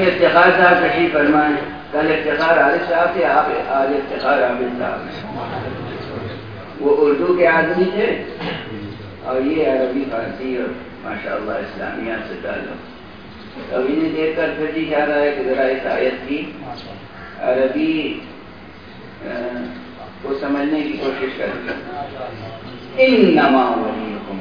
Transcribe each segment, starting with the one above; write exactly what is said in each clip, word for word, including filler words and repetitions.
افتخار صاحب تشریف فرمائیں. کل افتخار عارف صاحب تھے, آپ آج افتخار عابد صاحب ہیں. وہ اردو کے آدمی تھے اور یہ عربی فارسی اور ماشاء اللہ اسلامیات سے تعلق. اب انہیں دیکھ کر پھر جی چاہ رہا ہے کہ ذرا اس آیت کی عربی کو سمجھنے کی کوشش کریں. انما ولیکم,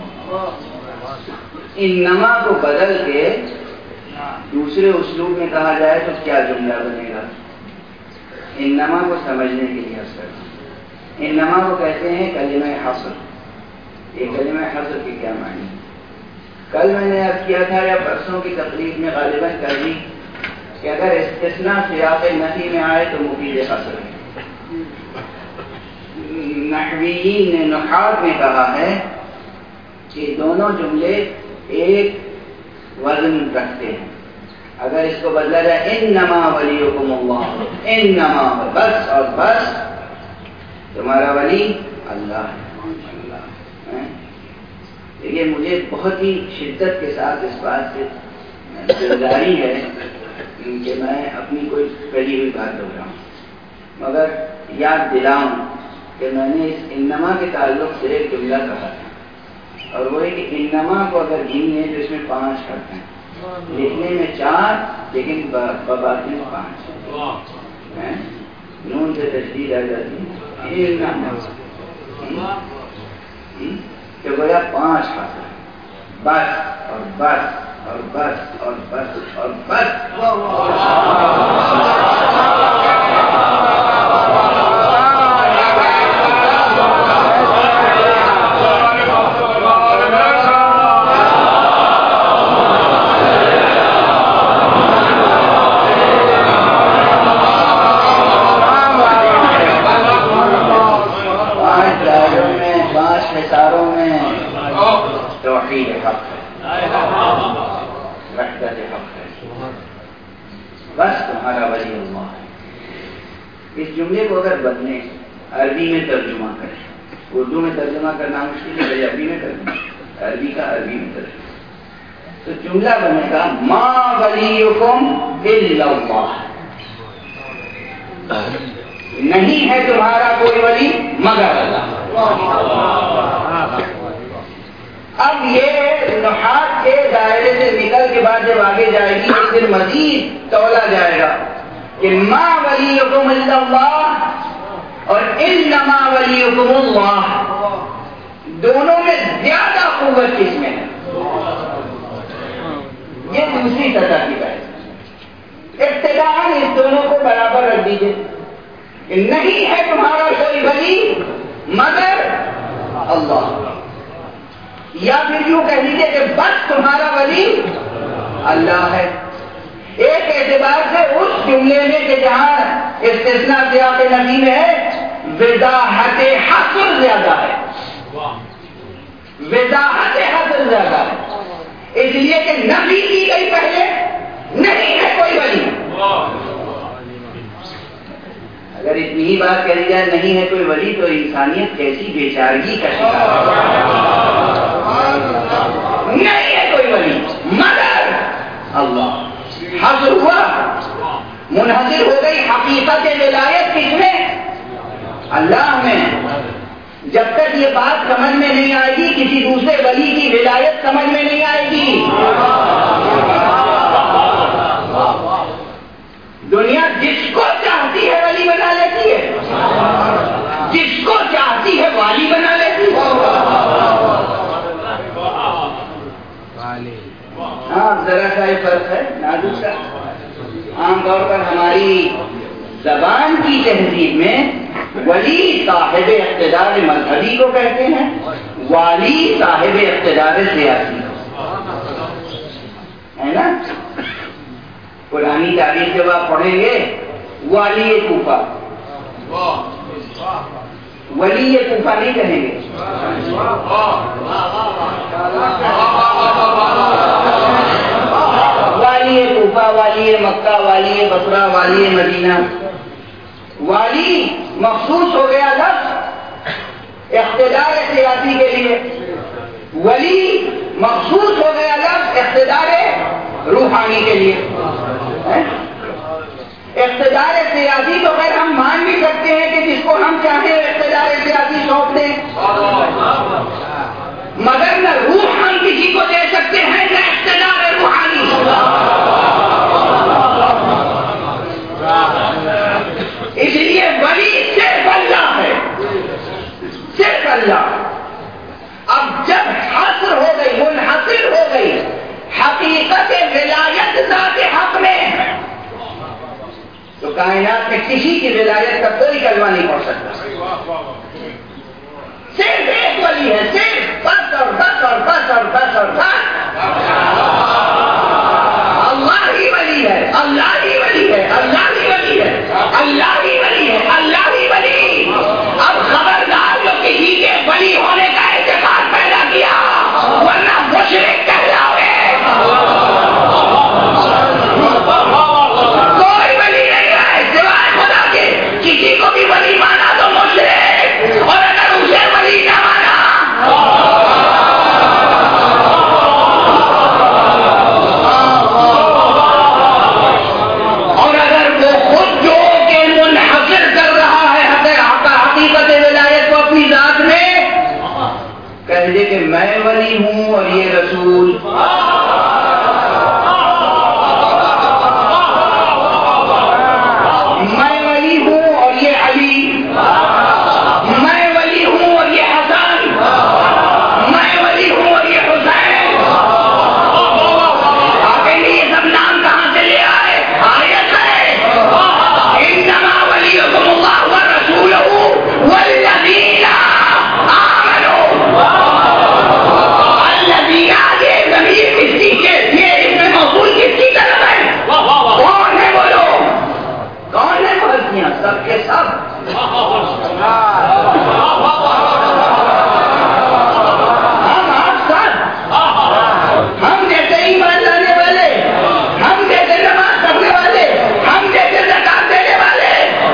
انما کو بدل کے دوسرے اسلوب میں کہا جائے تو کیا جملہ بنے گا؟ انما کو سمجھنے کے لیے اثر. انما کو کہتے ہیں کلمہ حصر. یہ کلمہ حصر کے کیا معنی؟ کل میں نے عرض کیا تھا یا پرسوں کی تقریب میں غالباً کر دی کہ اگر استثناء سیاق نفی میں آئے تو مفید حصر ہے. نحویین نے نحات میں کہا ہے کہ دونوں جملے ایک وزن رکھتے ہیں. اگر اس کو بدلا جائے انما ولیکم اللہ, انما بس اور بس تمہارا ولی اللہ ہے. یہ مجھے بہت ہی شدت کے ساتھ اس بات سے دلداری ہے کہ میں اپنی کوئی کہی ہوئی بات دہراؤں, مگر یاد دلاؤں کہ میں نے اس انما کے تعلق سے ایک جملہ کہا تھا, اور وہ ہے کہ انما کو اگر گنیں تو اس میں پانچ حرف ہیں, لکھنے میں چار لیکن بباطن میں پانچ. نون سے تشدید آ جاتی ہے انما, کہ گویا پانچ حرف ہیں. بس اور بس اور بس اور بس اور بس. بس تمہارا ولی اللہ ہے. اس جملے کو اگر بدلیں, عربی میں ترجمہ کریں, اردو میں ترجمہ کرنا مشکل ہے, عربی میں کرنا, عربی کا عربی میں ترجمہ, تو جملہ بنے گا ما ولیکم الا اللہ. نہیں ہے تمہارا کوئی ولی مگر اللہ. اب یہ نحات کے دائرے سے نکل کے بعد جب آگے جائے گی تو پھر مزید تولا جائے گا کہ ما ولیکم الا اللہ اور انما ولیکم اللہ, دونوں میں زیادہ قوت کس میں ہے؟ یہ دوسری سطح کی بات. ابتداءً اس دونوں کو برابر رکھ دیجیے کہ نہیں ہے تمہارا کوئی ولی مگر اللہ, یا پھر یوں کہہ دیجیے کہ بس تمہارا ولی اللہ ہے. ایک اعتبار سے اس جملے میں کہ جہاں استثناء سیاق نفی میں ہے وضاحت حصر زیادہ ہے, وضاحت حصر زیادہ ہے, اس لیے کہ نفی کی گئی پہلے نہیں ہے کوئی ولی. اگر اتنی ہی بات کہی جائے نہیں ہے کوئی ولی تو انسانیت کیسی بیچارگی کا شکار ہے. نہیں ہے کوئی ولی مگر اللہ. حصر ہوا, منحصر ہو گئی حقیقت ولایت کس میں؟ اللہ میں. جب تک یہ بات سمجھ میں نہیں آئے گی کسی دوسرے ولی کی ولایت سمجھ میں نہیں آئے گی. دنیا جس کو چاہتی ہے ولی بنا لیتی ہے, جس کو چاہتی ہے والی بنا لیتی ہے. ہاں ذرا سا یہ فرق ہے نازک سا. عام طور پر ہماری زبان کی تہذیب میں ولی صاحب اقتدار مذہبی کو کہتے ہیں, والی صاحب اقتدار سیاسی ہے نا. پرانی تاریخ جب آپ پڑھیں گے والی کوفہ, ولی کوفہ نہیں کہیں گے, والی کوفہ, والی مکہ, والی بصرہ, والی مدینہ. والی مخصوص ہو گیا لفظ اقتدار سیاسی کے لیے, ولی مخصوص ہو گیا لفظ اقتدار روحانی کے لیے. اقتدار سیاسی تو خیر ہم مان بھی سکتے ہیں کہ جس کو ہم چاہیں اقتدار سیاسی سونپ دیں، مگر نہ روح ہم کسی کو دے سکتے ہیں نہ اقتدار روحانی۔ اس لیے ولی صرف اللہ ہے، صرف اللہ۔ اب جب حاصل ہو گئی، منحصر ہو گئی حقیقت ولایت ذات حق میں، تو کائنات میں کسی کی ولایت کا کوئی کلمہ نہیں پڑھ سکتا۔ صرف ایک ولی ہے، صرف بس اور بس اور بس اور بس اور بس اللہ ہی ولی ہے، اللہ ہی ولی ہے، اللہ ہی ولی ہے، اللہ ہی ولی ہے، اللہ ہی ولی۔ اب خبردار جو کسی کے ولی ہونے کا اعتقاد پیدا کیا ورنہ مشرک کہلاوے۔ کوئی ولی نہیں ہے سوائے خدا کے، کسی کو بھی ولی مانا تو مشرک، اور اگر اسے ولی نہ مانا اور اگر وہ خود جو کہ منحصر کر رہا ہے حقیقت ولایت کو اپنی ذات میں، کہہ دے کہ میں ولی ہوں اور یہ رسول، میں ولی ہوں اور یہ علی، میں ولی ہوں اور یہ حسن، میں ولی ہوں اور یہ حسین۔ آپ یہ سب نام کہاں سے لے آئے؟ آیت ہے انما ولیکم اللہ ورسولہ والذین آمنوا۔ الذین آگے ضمیر کس کی کے یہ اس میں موصول کس کی طرف ہے؟ کون ہے وہ لوگ؟ کون ہے بھرتیاں؟ سب کے سب۔ ہم آپ سب، ہم جیسے ایمان لانے والے، ہم جیسے نماز پڑھنے والے، ہم جیسے زکات دینے والے،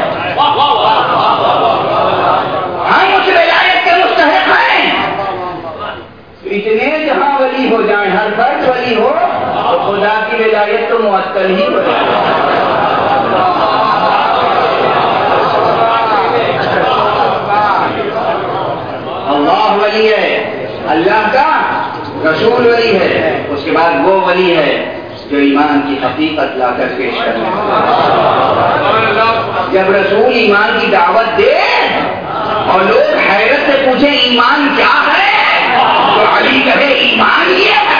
ہم اس ولایت کے مستحق ہیں۔ اتنے جہاں ولی ہو جائیں، ہر فرد ولی ہو تو خدا کی ولایت تو معطل ہی ہو جائے۔ اللہ ولی ہے، اللہ کا رسول ولی ہے، اس کے بعد وہ ولی ہے جو ایمان کی حقیقت لا کر پیش کرنے والا۔ جب رسول ایمان کی دعوت دے اور لوگ حیرت سے پوچھیں ایمان کیا ہے، تو علی کہے ایمان یہ ہے۔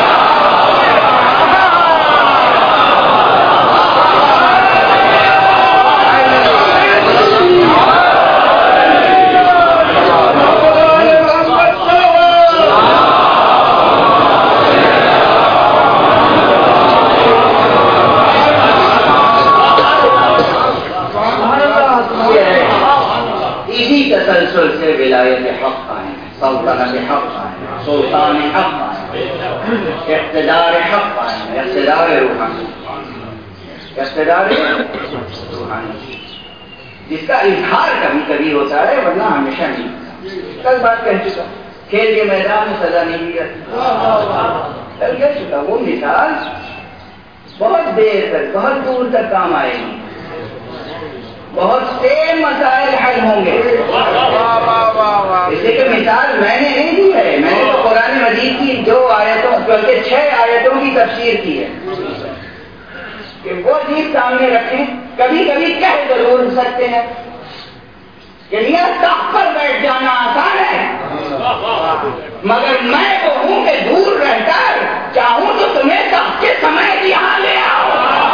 تسلسل سے ولایت حق آئے، سلطنت حق آئے، سلطان حق آئے، اقتدار حق آئے، اقتدار روحانی، اقتدار روحانی جس کا اظہار کبھی کبھی ہوتا ہے ورنہ ہمیشہ نہیں ہوتا۔ کل بات کہہ چکا، کھیل کے میدان میں سزا نہیں دی جاتی، کل کہہ چکا۔ وہ مثال بہت دیر تک، بہت دور تک کام آئے گی، بہت سے مسائل حل ہوں گے۔ اس لیے کہ مثال میں نے نہیں دی ہے، میں نے تو قرآن مجید کی دو آیتوں بلکہ چھ آیتوں کی تفسیر کی ہے کہ وہ چیز سامنے رکھیں۔ کبھی کبھی کہہ ضرور سکتے ہیں کہ میاں تخت پر بیٹھ جانا آسان ہے، مگر میں وہ ہوں کہ دور رہ کر چاہوں تو تمہیں تخت کے سمیت یہاں لے آؤ۔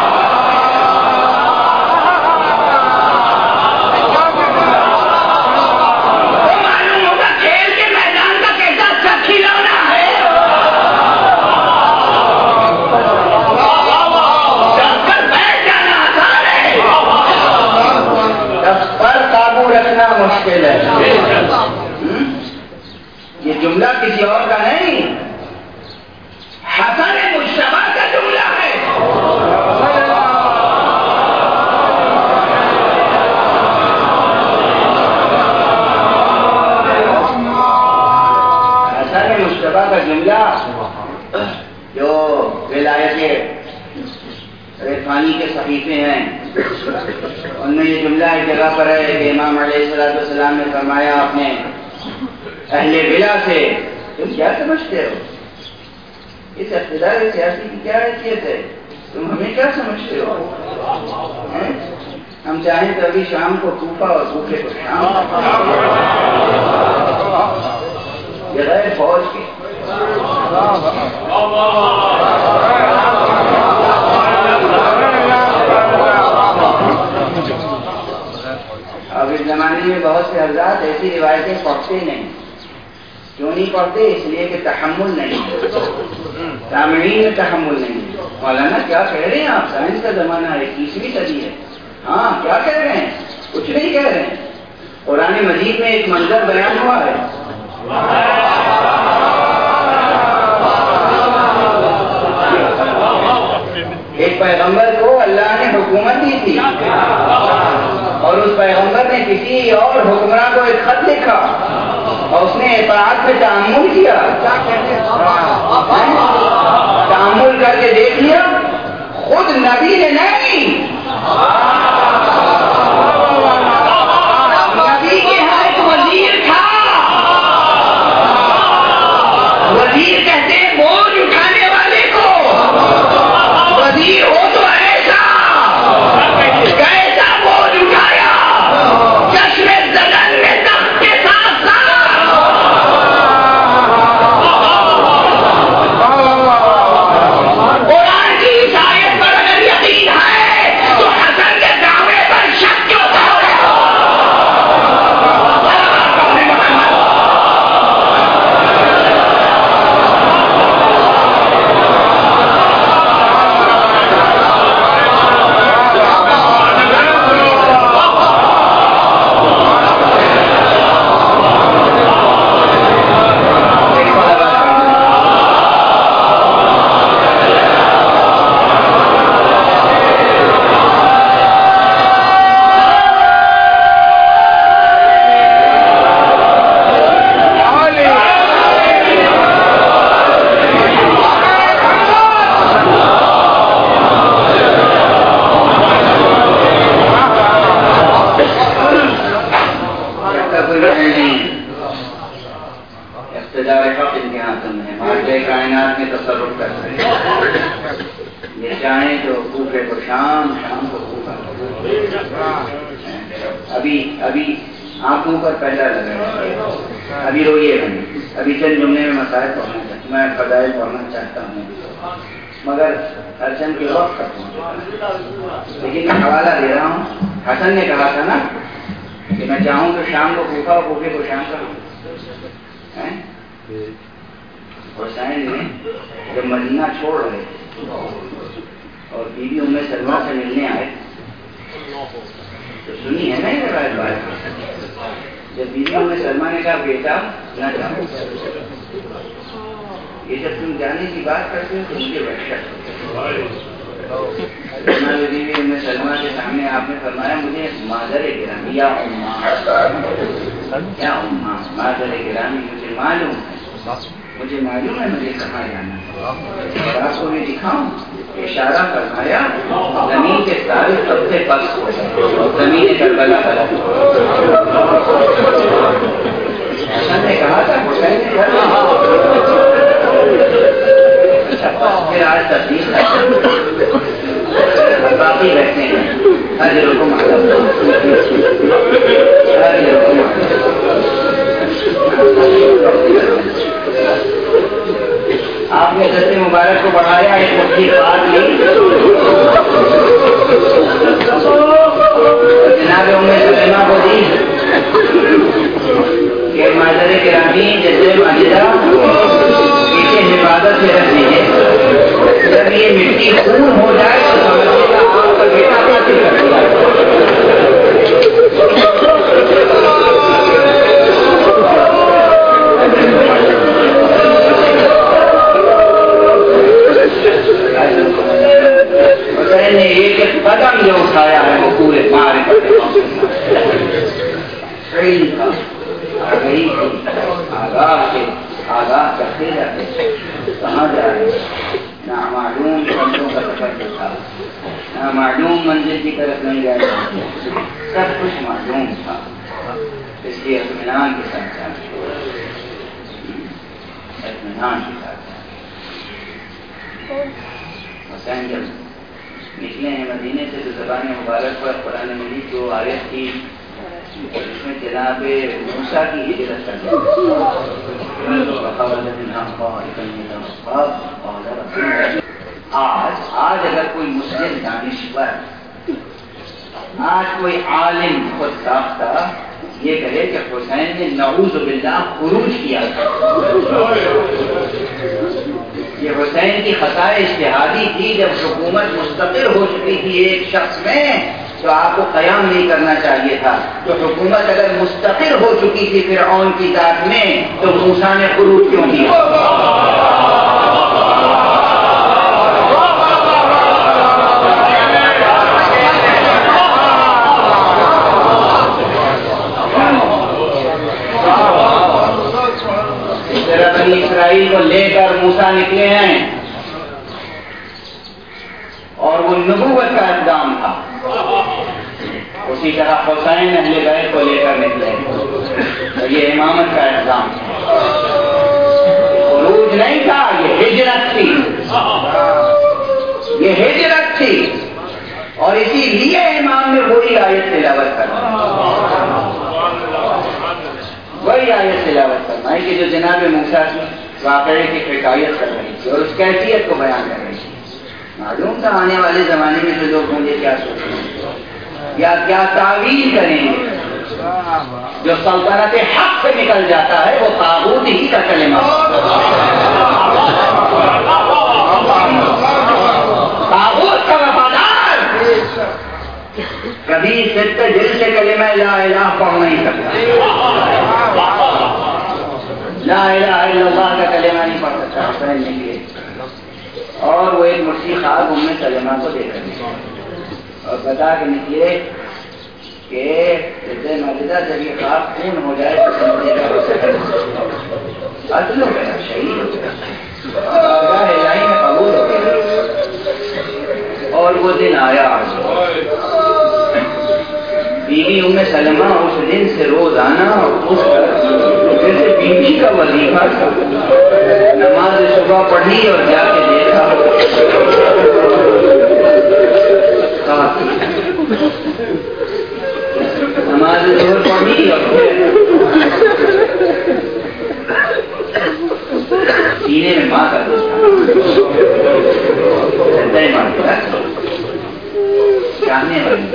مشکل ہے، یہ جملہ کسی اور کا نہیں، حسن مجتبیٰ کا جملہ ہے۔ حسن مجتبیٰ کا جملہ جو ولایت ریفانی کے صحیفے ہیں، ان میں یہ جملہ ایک جگہ پر ہے کہ امام علیہ الصلوۃ والسلام نے فرمایا اپنے اہل بلا سے، تم کیا سمجھتے ہو؟ اس اقتدار سیاسی کی کیا حیثیت ہے؟ تم ہمیں کیا سمجھتے ہو؟ ہم چاہیں تو ابھی شام کو کوفہ اور کوفے کو شام، یہ غیر فوج کی اب اس زمانے میں بہت سے حضرات ایسی روایتیں پڑھتے نہیں. کیوں نہیں پڑھتے؟ اس لیے کہ تحمل نہیں، سامعین میں تحمل نہیں. مولانا کیا کہہ رہے ہیں آپ؟ سائنس کا زمانہ ہے، اکیسویں صدی ہے. ہاں کیا کہہ رہے ہیں؟ کچھ نہیں کہہ رہے ہیں. قرآن مجید میں ایک منظر بیان ہوا ہے، ایک پیغمبر کو اللہ نے حکومت دی تھی اور اس پیغمبر نے کسی اور حکمراں کو ایک خط لکھا اور اس نے اطاعت پہ تعامل کیا، تعامل کر کے دیکھ لیا خود نبی نے نہیں، نبی کے یہاں ایک وزیر تھا. وزیر کہتے ہیں بوجھ اٹھانے والے کو، وزیر ہو تو ایسا کیسا بوجھ اٹھایا، چشمے زدن میں تخت کے ساتھ ساتھ. قرآن کی اس آیت پر اگر یقین ہے تو حسن کے دعوے پر شک کیوں تھا؟ مگر ارچن کے وقت تک پہنچا، لیکن میں حوالہ دے رہا ہوں. حسن نے کہا تھا نا کہ میں چاہوں تو شام کو کوفہ اور کوفے کو شام کروں. حسین نے جب مدینہ چھوڑ رہے اور بیوی ام سلمہ سے ملنے آئے تو سنی ہے نا یہ روایت بات، جب بیوی ام سلمہ نے کہا بیٹا نہ جاؤ، یہ جب تم جانے کی بات کرتے ہو تو مجھے وحشت بیوی ام سلمہ کے سامنے آپ نے فرمایا مجھے معذر گرامی یا اماں، کیا اماں؟ معذر گرامی مجھے معلوم ہے، مجھے معلوم ہے مجھے کہاں جانا ہے، اور آپ کو میں دکھاؤں. اشارہ فرمایا زمین کے سارے سبزے پس ہو گئے، زمین کربلا بلا. حسن نے کہا تھا حسین نے کہا پھر آج تبدیل باقی بیٹھے ہیں. ہر رقم ہر رقم آپ نے دست مبارک کو بڑھایا، ایک مٹھی بات لی، جناب ام سلمہ کو دی کہ معذر گرامی جیسے ماجدہ اسے حفاظت سے رکھ دیجیے، جب یہ مٹی خون ہو جائے تو سمجھے گا آپ کا بیٹا قاتل کر دیا. حسین نے ایک ایک قدم جو اٹھایا ہے وہ پورے مارے علم کا آگہی تھی، آگاہ سے آگاہ کرتے جاتے کہاں جا رہے ہیں. نامعلوم بندوں کا سفر جو تھا، نامعلوم منزل کی طرف نہیں گئے، سب کچھ معلوم تھا، اس لیے اطمینان کے ساتھ جانا، اطمینان کے ساتھ جانا۔ حسین جب نکلے ہیں مدینے سے تو زبان مبارک پر قرآن مجید جو آیت تھی اس میں جناب موسیٰ کی ہجرت کر دی۔ آج آج اگر کوئی مسلم دانشور، آج کوئی عالم خود ساختہ یہ کہے کہ حسین نے نعوذ باللہ خروج کیا تھا، یہ حسین کی خطا اجتہادی تھی، جب حکومت مستقر ہو چکی تھی ایک شخص میں تو آپ کو قیام نہیں کرنا چاہیے تھا، تو حکومت اگر مستقر ہو چکی تھی فرعون کی ذات میں تو موسیٰ نے خروج کیوں کیا؟ بنی اسرائیل کو لے کر موسیٰ نکلے ہیں اور وہ نبوت کا اقدام تھا، اسی طرح حسین اہل بیت کو لے کر نکلے تو یہ امامت کا اقدام تھا، خروج نہیں تھا، یہ ہجرت تھی، یہ ہجرت تھی، اور اسی لیے امام نے وہی آیت تلاوت کرنا، وہی آیت تلاوت کرنا ہے کہ جو جناب موسیٰ کی واقعے کی حکایت کر رہی تھی اور اس کیفیت کو بیان کر رہی تھی۔ معلوم تھا آنے والے زمانے میں جو لوگ ہوں گے کیا سوچیں گے یا کیا تعویل کریں گے، جو سلطنت حق سے نکل جاتا ہے وہ طاغوت ہی کا کلمہ، طاغوت کا وفادار کبھی سچے دل سے کلمہ لا الہ پڑھ نہیں سکتا، لا الہ الا اللہ کا کلمہ نہیں پڑھ سکتا حسین نے کیے، اور وہ ایک مرسی خواب ام سلمہ کو دے کر اور بتا کے نکلے کہ جیسے مجدہ جب یہ خواب خون ہو جائے تو سمجھے گا عدل ہو گیا، شہید ہو گیا، الہی میں قبول ہو گیا، اور وہ دن آیا۔ بیوی ام سلمہ اس دن سے روزانہ اس جیسے بیوی کا وظیفہ تھا، نماز صبح پڑھی اور جا کے دیکھا نماز ظہر پڑھی اور سینے میں ماں کا چاہنے والی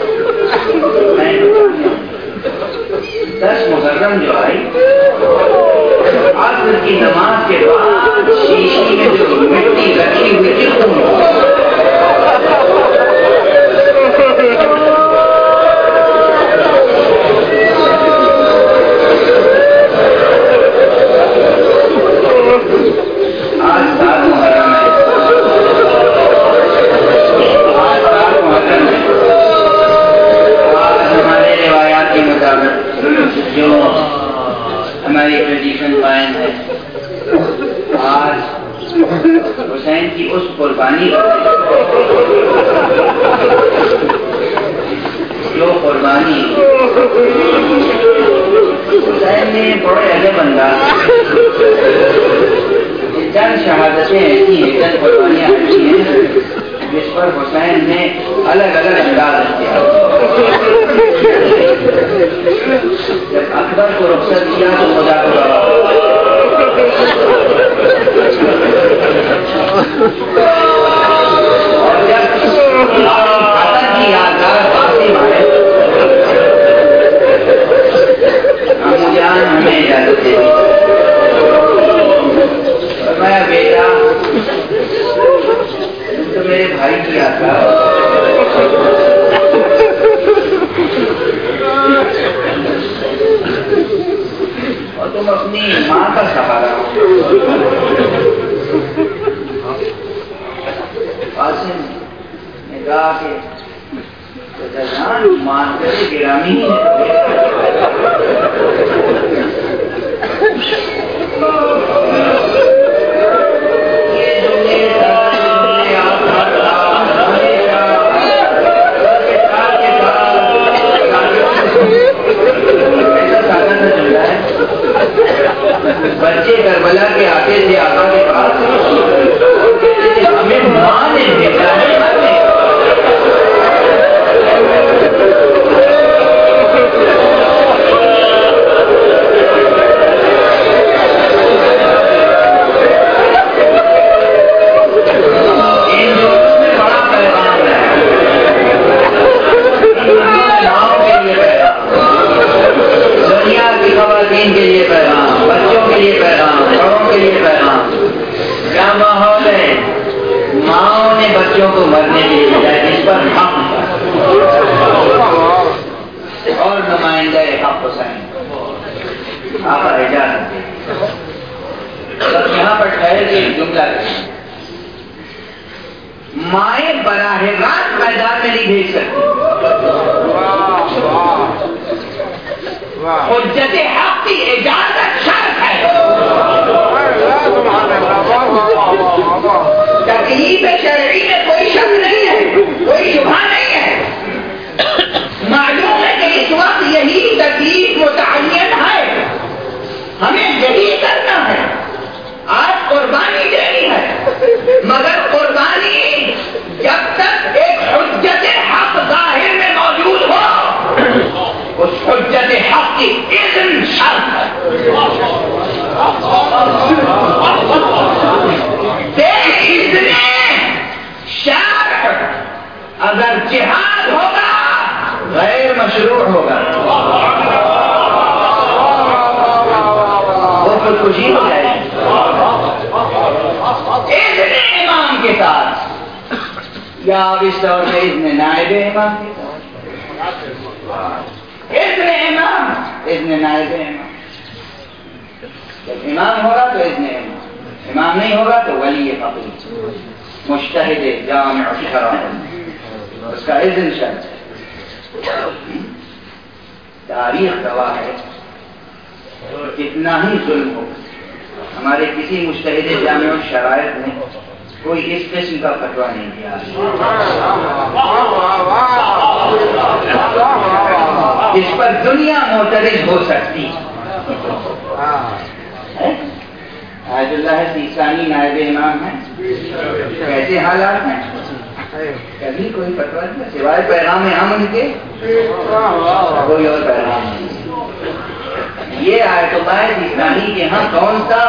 دس محرم جو آئی عصر کی نماز کے بعد شیشی میں جو مٹی رکھی ہوئی تھی خون آج سات محرم ہے، آج سات محرم ہے، آج ہمارے روایات کے مطابق جو ہماری ٹریڈیشن قائم ہے، آج حسین کی اس قربانی جو قربانی حسین نے بڑے عجب انداز چند شہادتیں ایسی ہیں، چند قربانیاں ایسی ہیں جس پر حسین نے الگ الگ انداز کیا۔ جب اکبر کو رخصت کیا تو خدا کو بابا اور جب حسن کی یادگار قاسم آئے امو جان ہمیں اجازت دے دی، فرمایا بیٹا تم تو میرے بھائی کی یادگار اور تم اپنی ماں کا سہارا ہو۔ قاسم نے کہا کہ جان مان کر گرامی یہ جو میرے گئے ماؤں نے بچوں کو مرنے کے لیے بجائے جس پر حق اور نمائندہ حق حسین آپ اجازت دیں یہاں پر ٹھہر کے جملہ کریں مائیں براہ راست میدان میں نہیں بھیج سکتی حجت حق کی اجازت شرط ہے تکلیف شرعی میں کوئی شک نہیں ہے کوئی شبہ نہیں ہے معلوم ہے کہ اس وقت یہی تکلیف متعین ہے ہمیں یہی کرنا ہے آج قربانی دینی ہے مگر قربانی جب تک ایک حجت حق ظاہر میں موجود ہو اس حجت حق کی اذن شرط ہے بے اذن شرع اگر جہاد ہوگا غیر مشروع ہوگا وہ خودکشی ہو جائے گی اذن امام کے ساتھ یا اب اس طور سے اذن نائب امام کے ساتھ اذن امام اذن نائب امام جب امام ہوگا تو اذن امام امام نہیں ہوگا تو ولی فقیر مجتہد جامع شرع اس کا اذن شرط ہے تاریخ گواہ ہے کتنا ہی ظلم ہو ہمارے کسی مجتہد جامع شرائط نے کوئی اس قسم کا فتویٰ نہیں دیا اس پر دنیا معترض ہو سکتی آیت اللہ سیستانی نائب امام ہیں کیسے حالات ہیں کبھی کوئی فتویٰ دیا سوائے پیغام امن کے کوئی اور پیغام نہیں یہ آیت اللہ سیستانی کے ہاں کون سا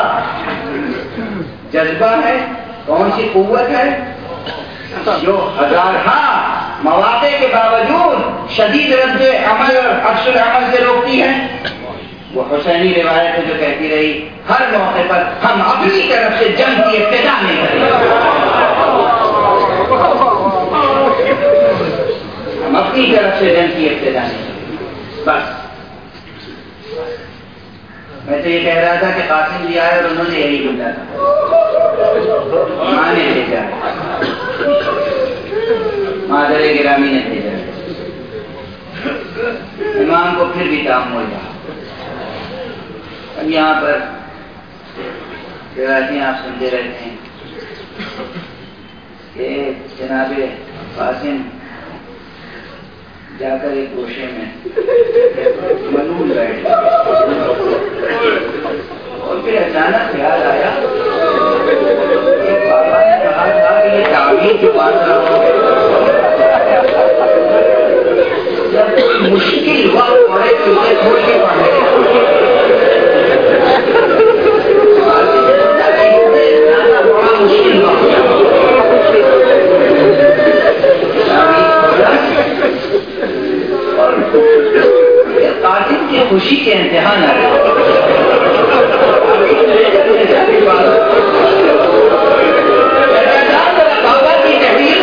جذبہ ہے کون سی قوت ہے جو ہزارہا مواقع کے باوجود شدید رد عمل اور عکس العمل سے روکتی ہے وہ حسینی روایت ہے جو کہتی رہی ہر موقع پر ہم اپنی طرف سے جنگ کی ابتدا نہیں کریں ہم اپنی طرف سے جنگ کی ابتدا نہیں کریں بس میں تو یہ کہہ رہا تھا کہ قاسم جی آئے اور انہوں نے یہی بولا تھا ماں نے بھیجا مادر گرامی نے بھیجا امام کو پھر بھی تعمل رہا اب یہاں پر روایتیں آپ سنتے رہتے ہیں کہ جناب قاسم جا کر ایک گوشے میں ملول بیٹھ اور پھر اچانک خیال آیا کہ بابا نے کہا تھا کہ یہ تعبیر جو بات رہا ہو جب کوئی مشکل وقت پڑے تو اسے کھول کے پڑھے بڑا مشکل وقت قاسم کی خوشی کے انتہا نہ رہے بابا کی تحریر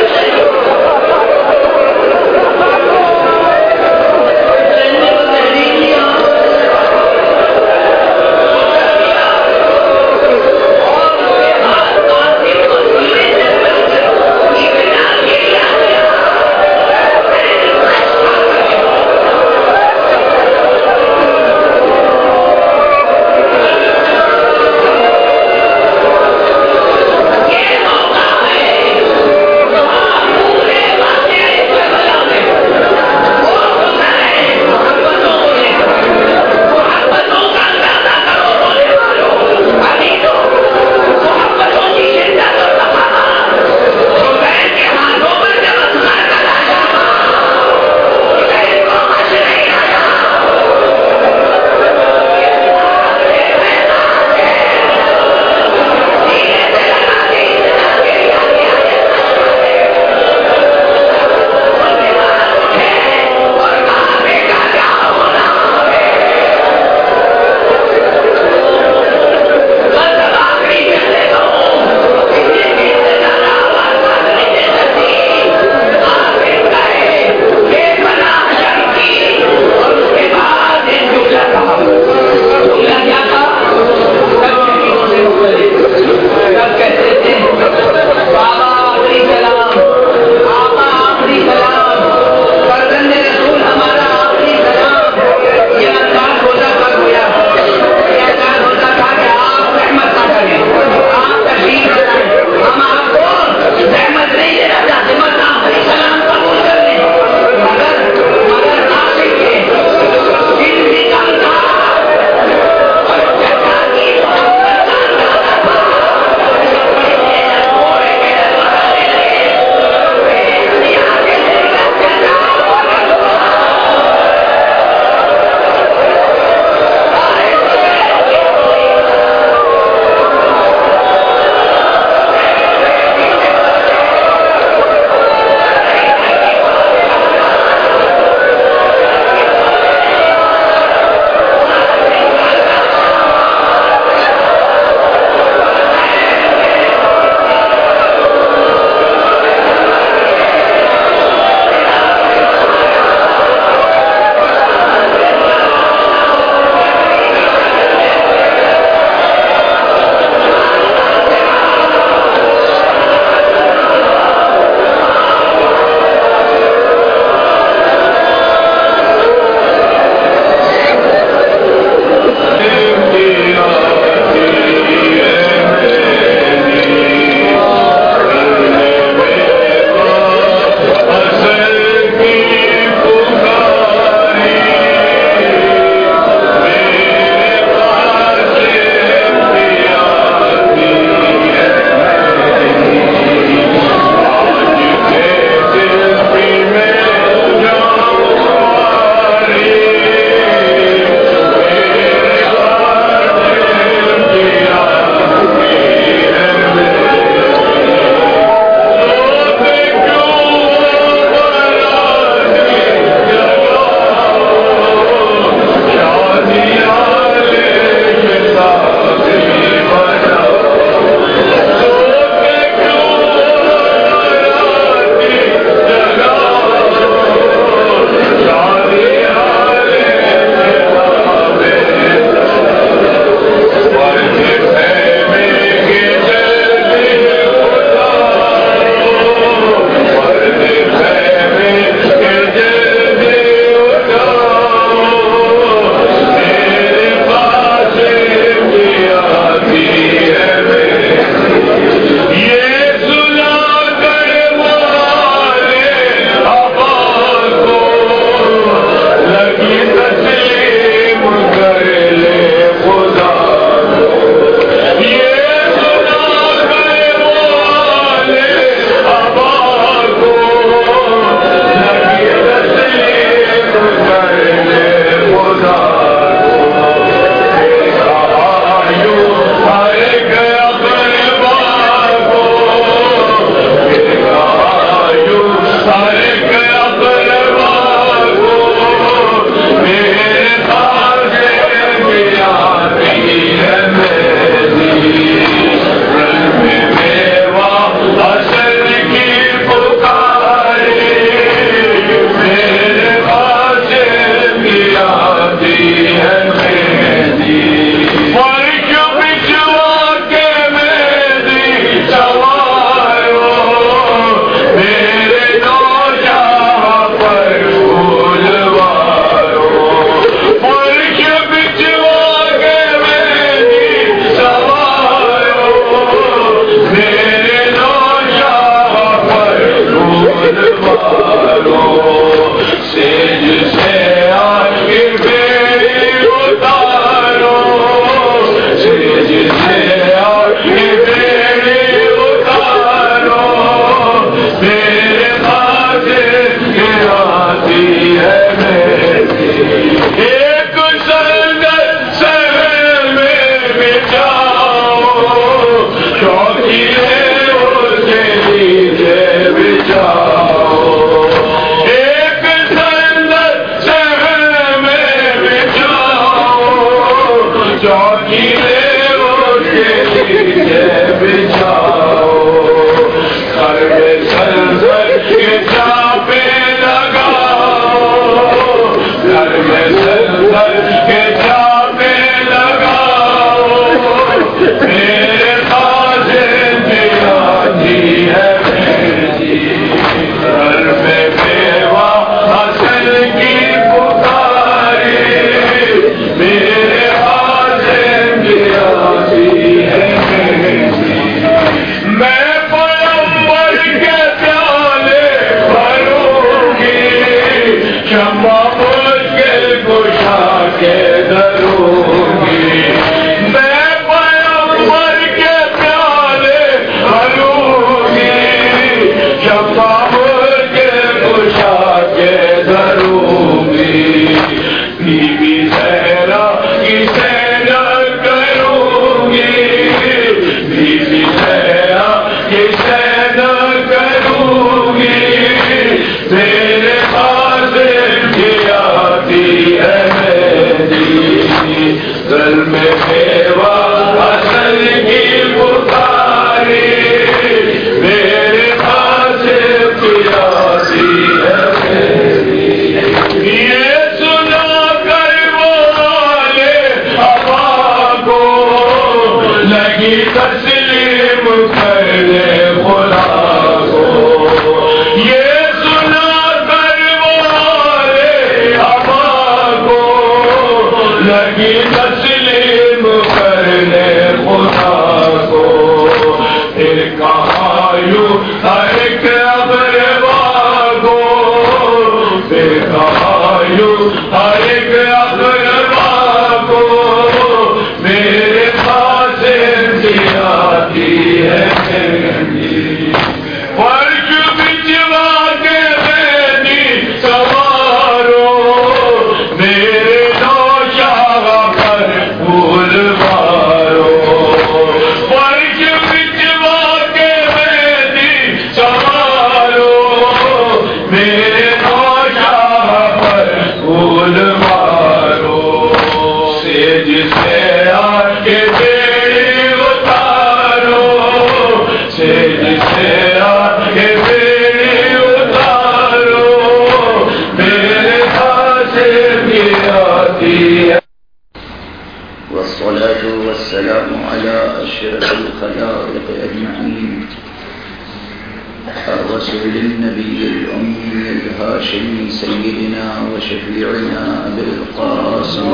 الرسول النبي الأمي الهاشمي سيدنا وشفيعنا أبي القاسم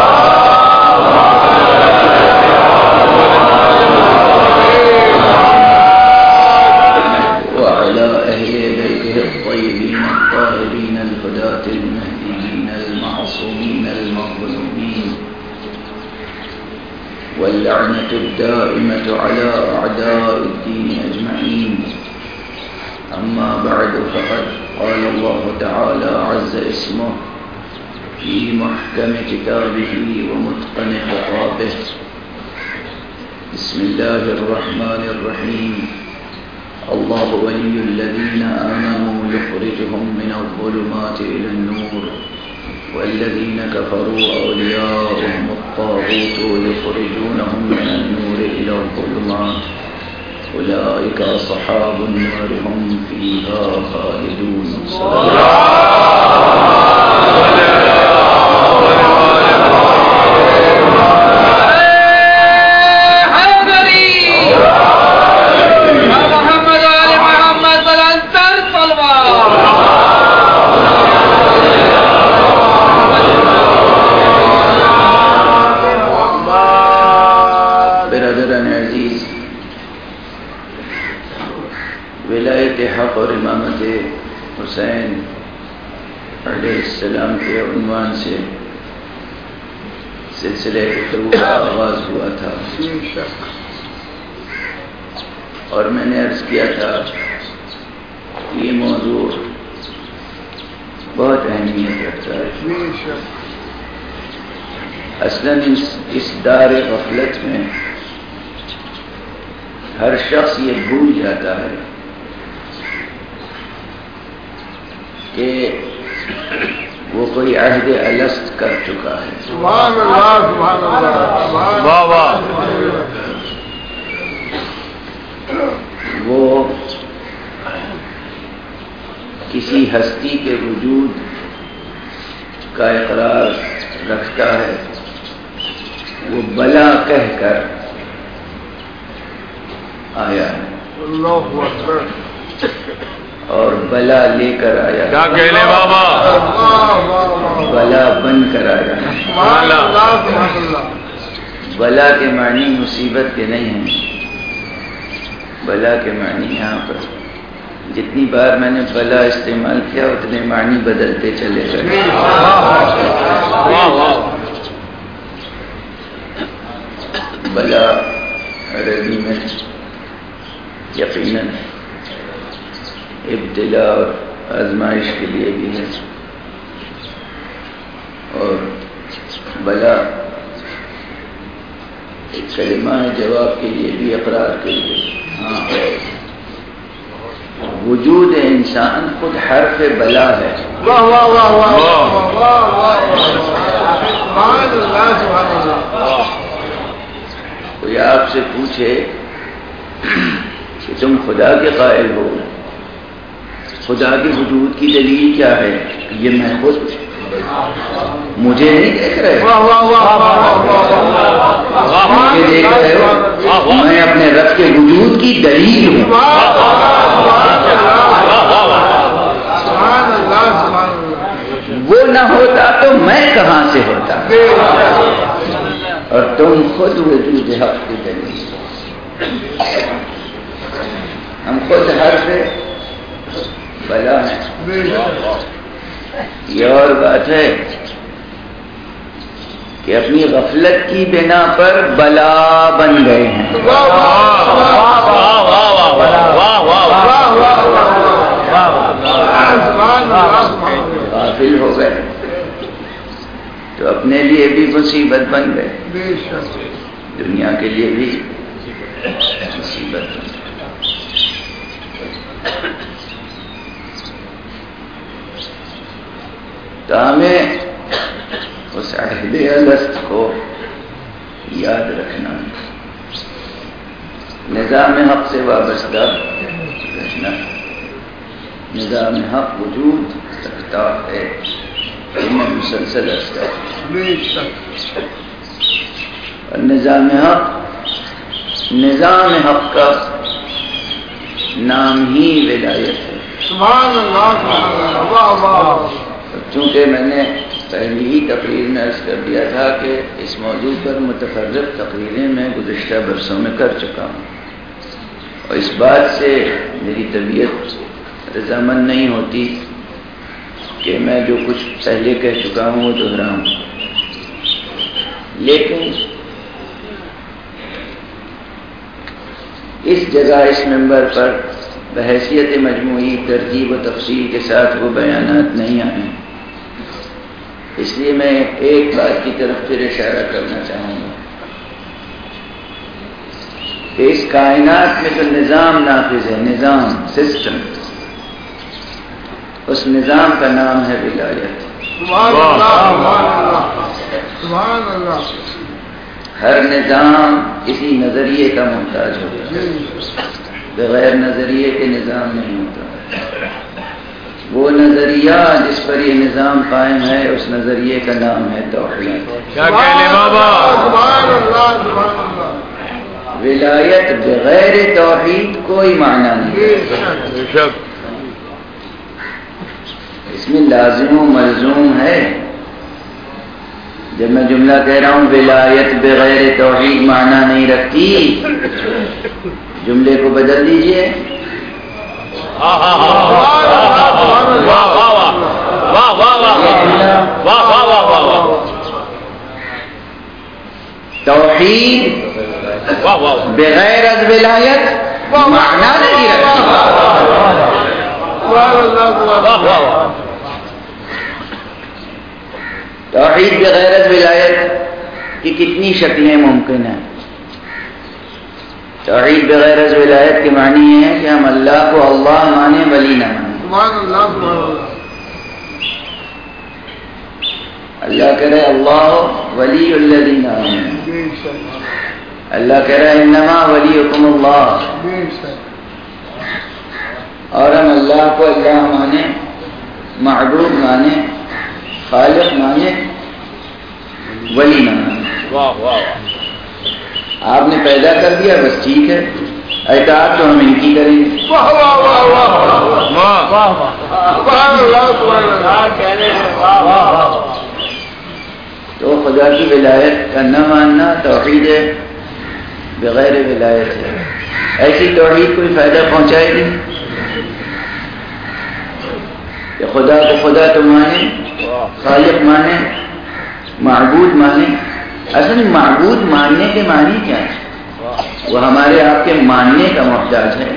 وعلى أهل بيته الطيبين الطاهرين الهداة المهديين المعصومين المظلومين واللعنة الدائمة على أعداء الدين أجمعين. أما بعد فقد قال الله تعالى عز اسمه في محكم كتابه ومتقن خطابه: بسم الله الرحمن الرحيم. الله ولي الذين آمنوا يخرجهم من الظلمات إلى النور والذين كفروا أولياؤهم الطاغوت يخرجونهم من النور إلى الظلمات أولئك أصحاب النار هم فيها خالدون. حق اور امامت حسین علیہ السلام کے عنوان سے سلسلہ گفتگو کا آغاز ہوا تھا اور میں نے عرض کیا تھا کہ یہ موضوع بہت اہمیت رکھتا ہے. اصلاً اس دار غفلت میں ہر شخص یہ بھول جاتا ہے کہ وہ کوئی عہد الست کر چکا ہے. سبحان اللہ سبحان اللہ واہ واہ. وہ کسی ہستی کے وجود کا اقرار رکھتا ہے. وہ بلا کہہ کر آیا ہے اللہ اکبر اور بلا لے کر آیا. کیا کہنے بابا؟ بلا بن کر آیا. بلا کے معنی مصیبت کے نہیں ہیں. بلا کے معنی یہاں پر جتنی بار میں نے بلا استعمال کیا اتنے معنی بدلتے چلے گئے. بلا عربی میں یقیناً ابتلا اور آزمائش کے لیے بھی ہے اور بلا ایک کلمہ جواب کے لیے بھی اقرار کے لیے. ہاں وجود انسان خود حرف بلا ہے. واہ واہ واہ واہ واہ. کوئی آپ سے پوچھے کہ تم خدا کے قائل ہو, خدا کے وجود کی دلیل کیا ہے؟ یہ میں خود مجھے نہیں دیکھ رہے, مجھے دیکھ رہے ہو, میں اپنے رب کے وجود کی دلیل ہوں. وہ نہ ہوتا تو میں کہاں سے ہوتا, اور تم خود وجود حق کی دلیل. ہم خود حرف بلا ہے. یہ اور بات ہے کہ اپنی غفلت کی بنا پر بلا بن گئے ہیں. غافل ہو گئے تو اپنے لیے بھی مصیبت بن گئے، دنیا کے لیے بھی مصیبت بن گئے. تو ہمیں اس عہد الست کو یاد رکھنا، نظام حق سے وابستہ رہنا. نظام حق وجود رکھتا ہے، مسلسل رکھتا ہے. اور نظام حق، نظام حق کا نام ہی ولایت ہے. سبحان اللہ. چونکہ میں نے پہلی ہی تقریر میں عرض کر دیا تھا کہ اس موضوع پر متفرق تقریریں میں گزشتہ برسوں میں کر چکا ہوں، اور اس بات سے میری طبیعت رضامند نہیں ہوتی کہ میں جو کچھ پہلے کہہ چکا ہوں وہ دہراؤں. لیکن اس جگہ اس ممبر پر بحیثیت مجموعی ترتیب و تفصیل کے ساتھ وہ بیانات نہیں آئے، اس لیے میں ایک بات کی طرف پھر اشارہ کرنا چاہوں گا کہ اس کائنات میں جو نظام نافذ ہے، نظام، سسٹم، اس نظام کا نام ہے ولایت. سبحان اللہ. ہر نظام کسی نظریے کا محتاج ہوتا ہے، بغیر نظریے کے نظام نہیں ہوتا. وہ نظریہ جس پر یہ نظام قائم ہے، اس نظریے کا نام ہے توحید. کیا کہنے بابا. سبحان اللہ. سبحان اللہ. ولایت بغیر توحید کوئی معنی نہیں. اس میں لازم و ملزوم ہے. جب میں جملہ کہہ رہا ہوں ولایت بغیر توحید معنی نہیں رکھتی، جملے کو بدل دیجئے. توحید بغیر از ولایت معنی نہیں رکھتی. توحید بغیر از ولایت کی کتنی شکلیں ممکن ہیں. توحید بغیر از ولایت کے معنی یہ ہے کہ ہم اللہ کو اللہ مانیں، ولی نہ مانیں. اللہ کہہ رہے اللہ ولی الذین آمنوا، اللہ کہہ رہا ہے انما ولیکم اللہ، اور ہم اللہ کو اللہ مانے، معبود مانے، خالق مانے، ولی نہ مانے. آپ نے پیدا کر دیا بس ٹھیک ہے، اطاعت تو ہم ان کی کریں گے. تو خدا کی ولایت کا نہ ماننا توحید بغیر ولایت ہے. ایسی توحید کوئی فائدہ پہنچائے گی کہ خدا کو خدا تو مانے، خالق مانے، معبود مانے. اصل معبود ماننے کے معنی کیا ہے؟ وہ ہمارے آپ کے ماننے کا محتاج ہے،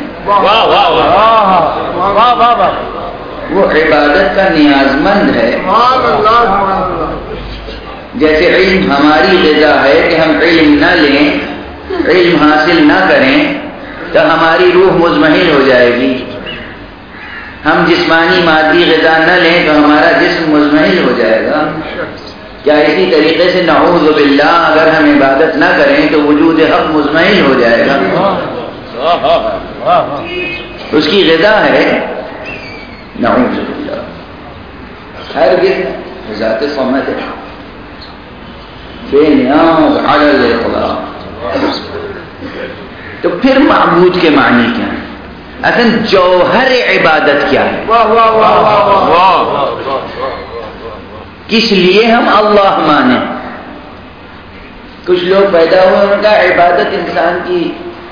وہ عبادت کا نیاز مند ہے. جیسے علم ہماری غذا ہے کہ ہم علم نہ لیں، علم حاصل نہ کریں تو ہماری روح مزمحل ہو جائے گی. ہم جسمانی مادی غذا نہ لیں تو ہمارا جسم مزمحل ہو جائے گا. کیا اسی طریقے سے نعوذ باللہ اگر ہم عبادت نہ کریں تو وجود حق مزمحل ہو جائے گا. اس کی غذا ہے نعوذ باللہ. ہرگز ذات صمد ہے، بے نیاز علی الاطلاق. تو پھر معبود کے معنی کیا ہے؟ اصل جوہر عبادت کیا ہے؟ کس لیے ہم اللہ مانیں؟ کچھ لوگ پیدا ہوئے ان کا عبادت انسان کی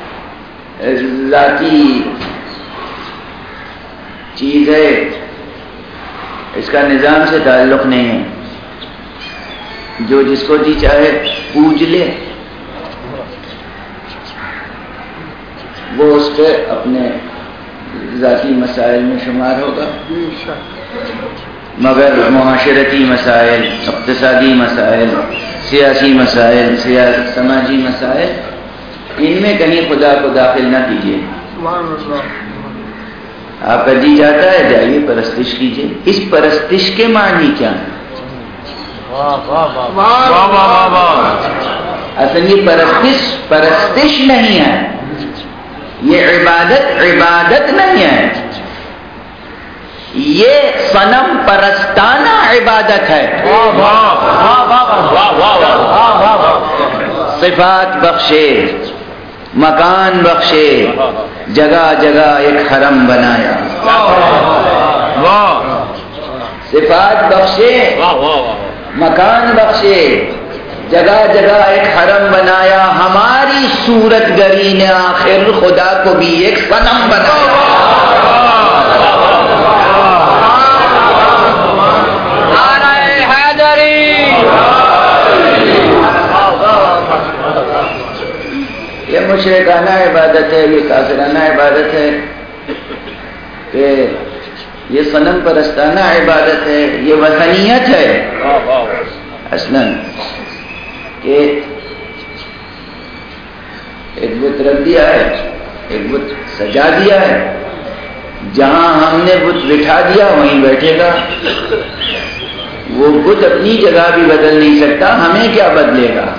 ذاتی چیز ہے، اس کا نظام سے تعلق نہیں ہے. جو جس کو جی چاہے پوج لے، وہ اس کے اپنے ذاتی مسائل میں شمار ہوگا، مگر معاشرتی مسائل، اقتصادی مسائل، سیاسی مسائل، سیاست سماجی مسائل، ان میں کہیں خدا کو داخل نہ کیجیے۔ آپ کا جی چاہتا ہے جائیے پرستش کیجیے۔ اس پرستش کے معنی کیا ہے؟ اصل یہ پرستش پرستش نہیں ہے، یہ عبادت عبادت نہیں ہے، یہ صنم پرستانہ عبادت ہے۔ صفات بخشے، مکان بخشے، جگہ جگہ ایک حرم بنایا، صفات بخشے، مکان بخشے، جگہ جگہ ایک حرم بنایا، ہماری صورت گری نے آخر خدا کو بھی ایک صنم بنایا۔ یہ مشرکانہ عبادت ہے، یہ کافرانہ عبادت ہے، کہ یہ صنم پرستانہ عبادت ہے، یہ وثنیت ہے اصلاً، کہ ایک بت رکھ دیا ہے، ایک بت سجا دیا ہے، جہاں ہم نے بت بٹھا دیا وہیں بیٹھے گا، وہ بت اپنی جگہ بھی بدل نہیں سکتا، ہمیں کیا بدلے گا؟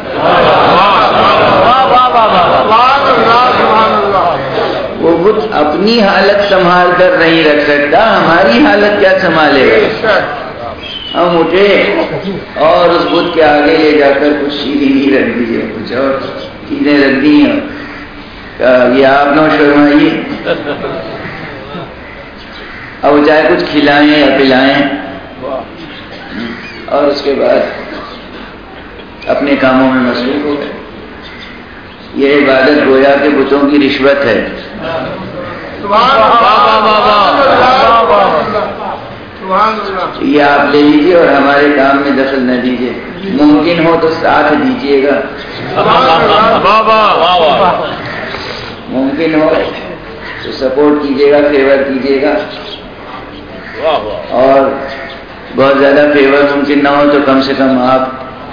وہ بت اپنی حالت سنبھال کر نہیں رکھ سکتا، ہماری حالت کیا سنبھالے گا؟ ہم اٹھے اور اس بت کے آگے لے جا کر کچھ چیزیں رکھ دیجیے، کچھ اور چیزیں رکھ دی ہیں، یہ آپ نوش فرمائیے، اب چاہے کچھ کھلائیں یا پلائیں، اور اس کے بعد اپنے کاموں میں مصروف ہو گئے۔ یہ عبادت گویا کہ بتوں کی رشوت ہے۔ یہ آپ لے لیجیے اور ہمارے کام میں دخل نہ دیجیے، ممکن ہو تو ساتھ دیجیے گا، ممکن ہو تو سپورٹ کیجیے گا، فیور کیجیے گا، اور بہت زیادہ فیور ممکن نہ ہو تو کم سے کم آپ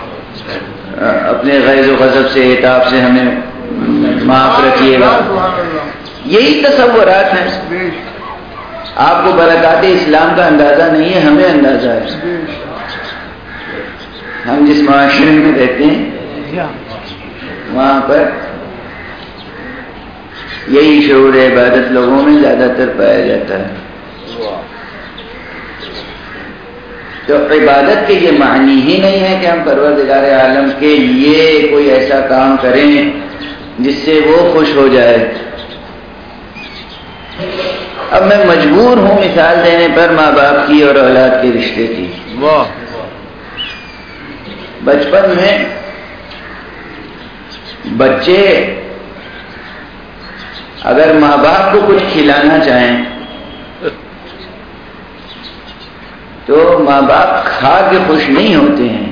اپنے غیظ و غضب سے، عتاب سے ہمیں معاف رکھیے گا۔ یہی تصورات ہیں۔ آپ کو برکات اسلام کا اندازہ نہیں ہے، ہمیں اندازہ ہے۔ ہم جس معاشرے میں رہتے ہیں وہاں پر یہی شعور عبادت لوگوں میں زیادہ تر پایا جاتا ہے۔ تو عبادت کے یہ معنی ہی نہیں ہے کہ ہم پروردگار عالم کے لیے کوئی ایسا کام کریں جس سے وہ خوش ہو جائے۔ اب میں مجبور ہوں مثال دینے پر ماں باپ کی اور اولاد کے رشتے کی۔ بچپن میں بچے اگر ماں باپ کو کچھ کھلانا چاہیں تو ماں باپ کھا کے خوش نہیں ہوتے ہیں،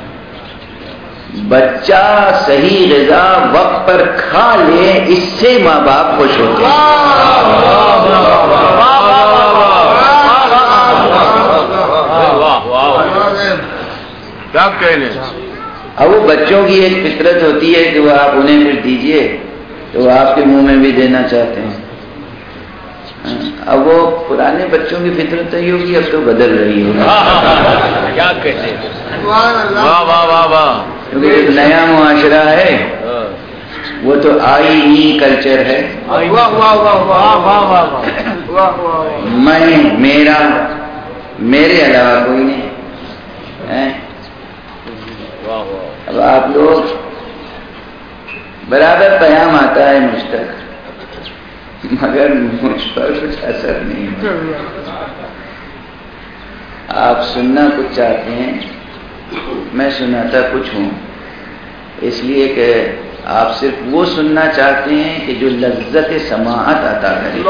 بچہ صحیح غذا وقت پر کھا لے اس سے ماں باپ خوش ہوتے ہیں۔ کیا کہنے؟ اب وہ بچوں کی ایک فطرت ہوتی ہے کہ وہ آپ انہیں پھر دیجئے تو وہ آپ کے منہ میں بھی دینا چاہتے ہیں۔ اب وہ پرانے بچوں کی فطرت نہیں ہوگی، اب تو بدل رہی ہوگی۔ کیا کہتے ہیں؟ واہ واہ واہ واہ! کیونکہ ایک نیا معاشرہ ہے، وہ تو آئی ہی کلچر ہے۔ میں، میرا، میرے علاوہ کوئی نہیں۔ اب آپ لوگ برابر پیام آتا ہے مجھ تک، مگر مجھ پر کچھ اثر نہیں ہوتا۔ آپ سننا کچھ چاہتے ہیں، میں سناتا کچھ ہوں، اس لیے کہ آپ صرف وہ سننا چاہتے ہیں کہ جو لذت سماعت عطا کرے،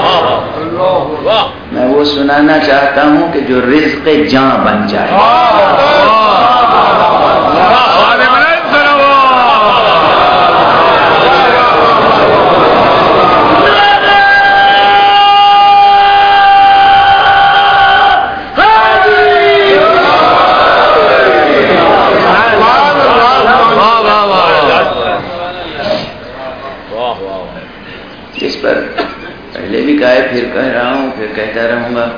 میں وہ سنانا چاہتا ہوں کہ جو رزق جاں بن جائے۔ اس پر پہلے بھی کہا ہے، پھر کہہ رہا ہوں، پھر کہتا رہوں گا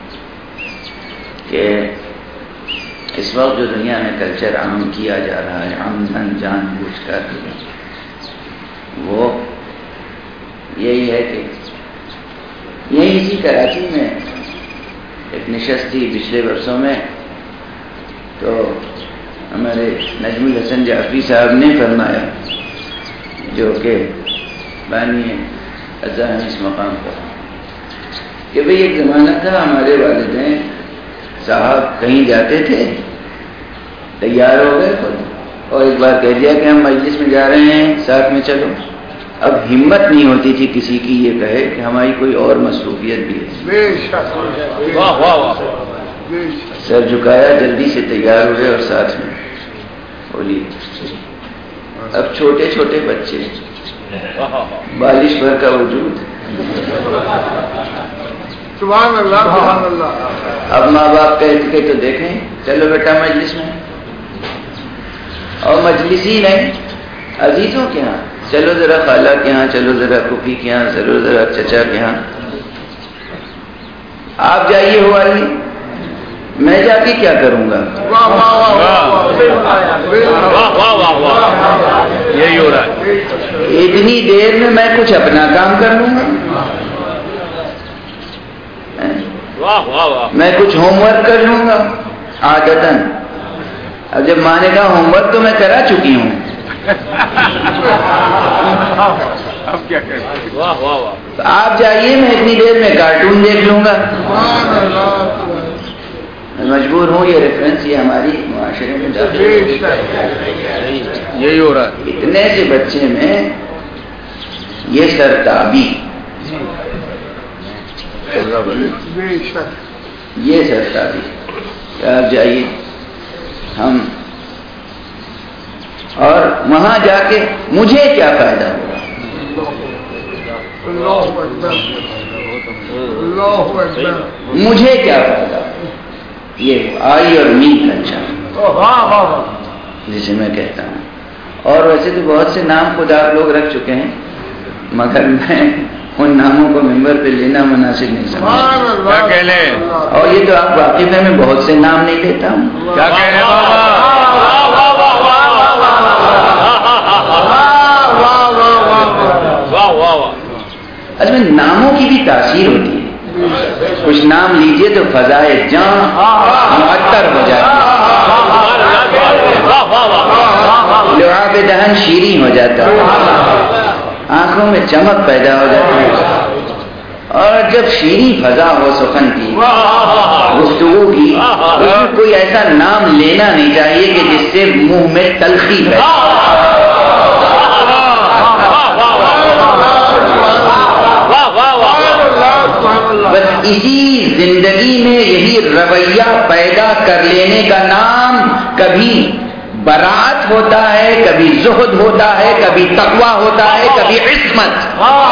کہ اس وقت جو دنیا میں کلچر عام کیا جا رہا ہے، عمدن جان بوجھ کر، وہ یہی ہے کہ یہی اسی کراچی میں ایک نشست تھی پچھلے برسوں میں، تو ہمارے نجم الحسن جعفری صاحب نے فرمایا، جو کہ بانی ازاں اس مقام پر، کہ بھئی ایک زمانہ تھا ہمارے والدین صاحب کہیں جاتے تھے، تیار ہو گئے خود، اور ایک بار کہہ دیا کہ ہم مجلس میں جا رہے ہیں، ساتھ میں چلو۔ اب ہمت نہیں ہوتی تھی کسی کی یہ کہے کہ ہماری کوئی اور مصروفیت بھی ہے، سر جھکایا، جلدی سے تیار ہوئے اور ساتھ میں بولی۔ اب چھوٹے چھوٹے بچے، بالش بھر کا وجود، سبحان اللہ سبحان اللہ۔ اب ماں باپ کہتے کہ تو دیکھیں چلو بیٹا مجلس میں، اور مجلس ہی نہیں، عزیزوں کے ہاں چلو ذرا، خالہ کے ہاں چلو ذرا، پھوپھی کے ہاں چلو ذرا، چچا کے ہاں، آپ جائیے ہو آئیے، میں جا کے کیا کروں گا؟ یہی ہو رہا ہے، اتنی دیر میں میں کچھ اپنا کام کر لوں گا، میں کچھ ہوم ورک کر لوں گا عادتاً۔ اب جب ماں نے کہا ہوم ورک تو میں کرا چکی ہوں، اب کیا کریں؟ واہ واہ واہ، تو آپ جائیے، میں اتنی دیر میں کارٹون دیکھ لوں گا۔ مجبور ہوں، یہ ریفرنس یہ ہماری معاشرے میں یہی ہو رہا ہے۔ اتنے سے بچے میں یہ سرتابی، یہ سرتابی کہ آپ جائیے، ہم اور وہاں جا کے مجھے کیا فائدہ ہوگا، مجھے کیا فائدہ، یہ آئی اور می کنشن جسے میں کہتا ہوں۔ اور ویسے تو بہت سے نام خود آپ لوگ رکھ چکے ہیں، مگر میں ان ناموں کو ممبر پہ لینا مناسب نہیں سمجھتا۔ کیا کہہ لیں؟ اور یہ تو آپ واقف ہیں، میں بہت سے نام نہیں لیتا ہوں۔ کیا کہہ لیں بابا؟ اصل میں ناموں کی بھی تاثیر ہوتی ہے، کچھ نام لیجئے تو فضائے جان معطر ہو جاتی ہے، لعاب دہن شیریں ہو جاتا ہے، آنکھوں میں چمک پیدا ہو جاتی ہے، اور جب شیریں فضا ہو سخن کی، گفتگو کی، اس میں کوئی ایسا نام لینا نہیں چاہیے کہ جس سے منہ میں تلخی پیدا۔ بس اسی زندگی میں یہی رویہ پیدا کر لینے کا نام کبھی برات ہوتا ہے، کبھی زہد ہوتا ہے، کبھی تقوی ہوتا ہے، کبھی عصمت۔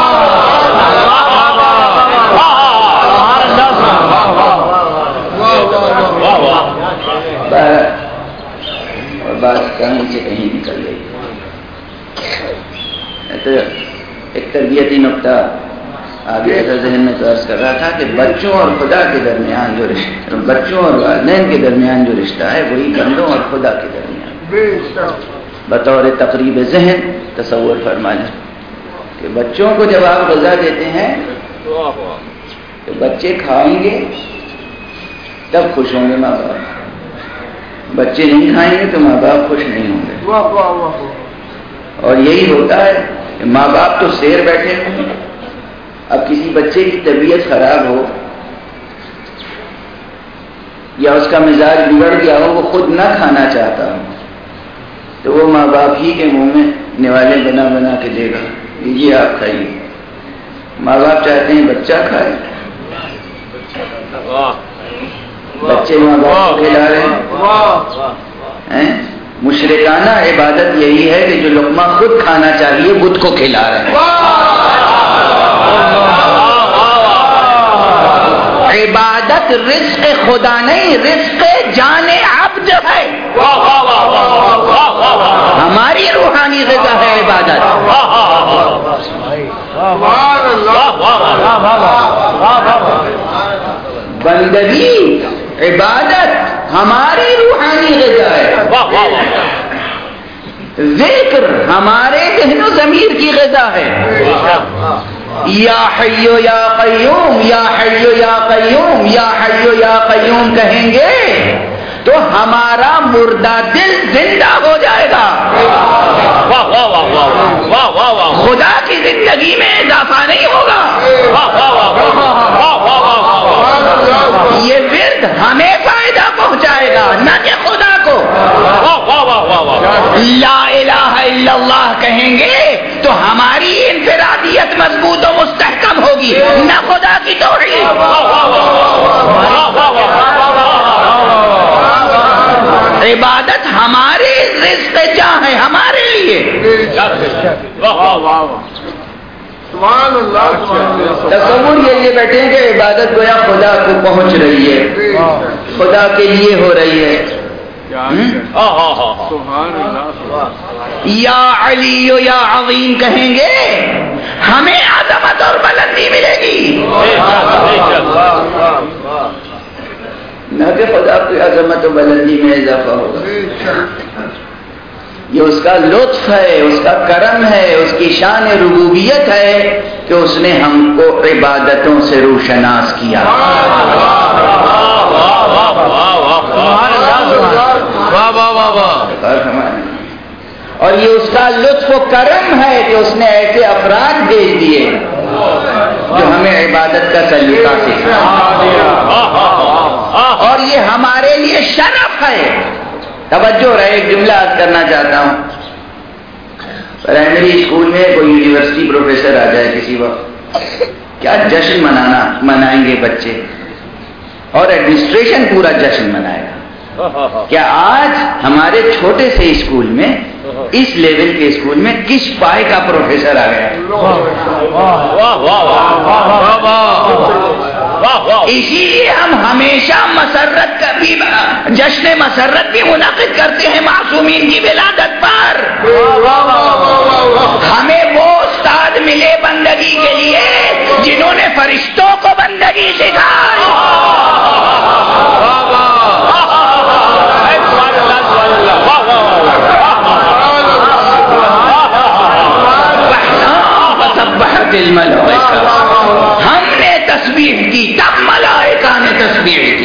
اور بات کہیں سے کہیں نکل گئی، تو ایک تربیتی نقطہ آگے ایسا ذہن میں عرض کر رہا تھا کہ بچوں اور خدا کے درمیان جو رشتہ، بچوں اور والدین کے درمیان جو رشتہ ہے وہی بندوں اور خدا کے درمیان۔ بطور تقریب ذہن تصور فرما لیں کہ بچوں کو جب آپ غذا دیتے ہیں تو بچے کھائیں گے تب خوش ہوں گے ماں باپ، بچے نہیں کھائیں گے تو ماں باپ خوش نہیں ہوں گے۔ اور یہی ہوتا ہے کہ ماں باپ تو سیر بیٹھے ہوں، اب کسی بچے کی طبیعت خراب ہو یا اس کا مزاج بگڑ گیا ہو، وہ خود نہ کھانا چاہتا ہو، تو وہ ماں باپ ہی کے منہ میں نوالے بنا بنا کے دے گا، لیجیے آپ کھائیے۔ ماں باپ چاہتے ہیں بچہ کھائے، بچے ماں باپ کو کھلا رہے ہیں، مشرکانہ عبادت یہی ہے کہ جو لقمہ خود کھانا چاہیے بت کو کھلا رہے ہیں. عبادت رزق خدا نہیں، رزق جان عبد ہے. ہماری روحانی غذا ہے عبادت. بندگی عبادت ہماری روحانی غذا ہے. ذکر ہمارے ذہن و ضمیر کی غذا ہے. یا حیو یا قیوم، یا حیو یا قیوم، یا حیو یا قیوم کہیں گے تو ہمارا مردہ دل زندہ ہو جائے گا. خدا کی زندگی میں اضافہ نہیں ہوگا. یہ ورد ہمیں فائدہ پہنچائے گا نہ کہ خدا کو. لا الہ الا اللہ کہیں گے تو ہماری انفرادیت مضبوط و مستحکم ہوگی نہ خدا کی توحید. عبادت ہمارے رزق جاں ہے، ہمارے لیے. تصور یہ لیے بیٹھے ہیں کہ عبادت گویا خدا کو پہنچ رہی ہے، خدا کے لیے ہو رہی ہے. یا علی یا عظیم کہیں گے ہمیں عظمت اور بلندی ملے گی نہ کہ خدا کی عظمت و بلندی میں اضافہ ہوگا. یہ اس کا لطف ہے، اس کا کرم ہے، اس کی شان ربوبیت ہے کہ اس نے ہم کو عبادتوں سے روشناس کیا. اور یہ اس کا لطف و کرم ہے کہ اس نے ایسے افراد بھیج دیے جو ہمیں عبادت کا سلیقہ سکھائے. اور یہ ہمارے لیے شرف ہے. توجہ رہے، ایک جملہ عرض کرنا چاہتا ہوں. پرائمری اسکول میں کوئی یونیورسٹی پروفیسر آ جائے کسی وقت، کیا جشن منانا منائیں گے بچے، اور ایڈمنسٹریشن پورا جشن منائے گا. کیا آج ہمارے چھوٹے سے اسکول میں، اس لیول کے اسکول میں کس پائے کا پروفیسر آ گیا؟ اسی لیے ہم ہمیشہ مسرت کا بھی جشن مسرت بھی منعقد کرتے ہیں معصومین کی ولادت پر. ہمیں وہ استاد ملے بندگی کے لیے جنہوں نے فرشتوں کو بندگی سکھائی. ہم نے تسبیح کی تب ملائکہ نے تسبیح کی.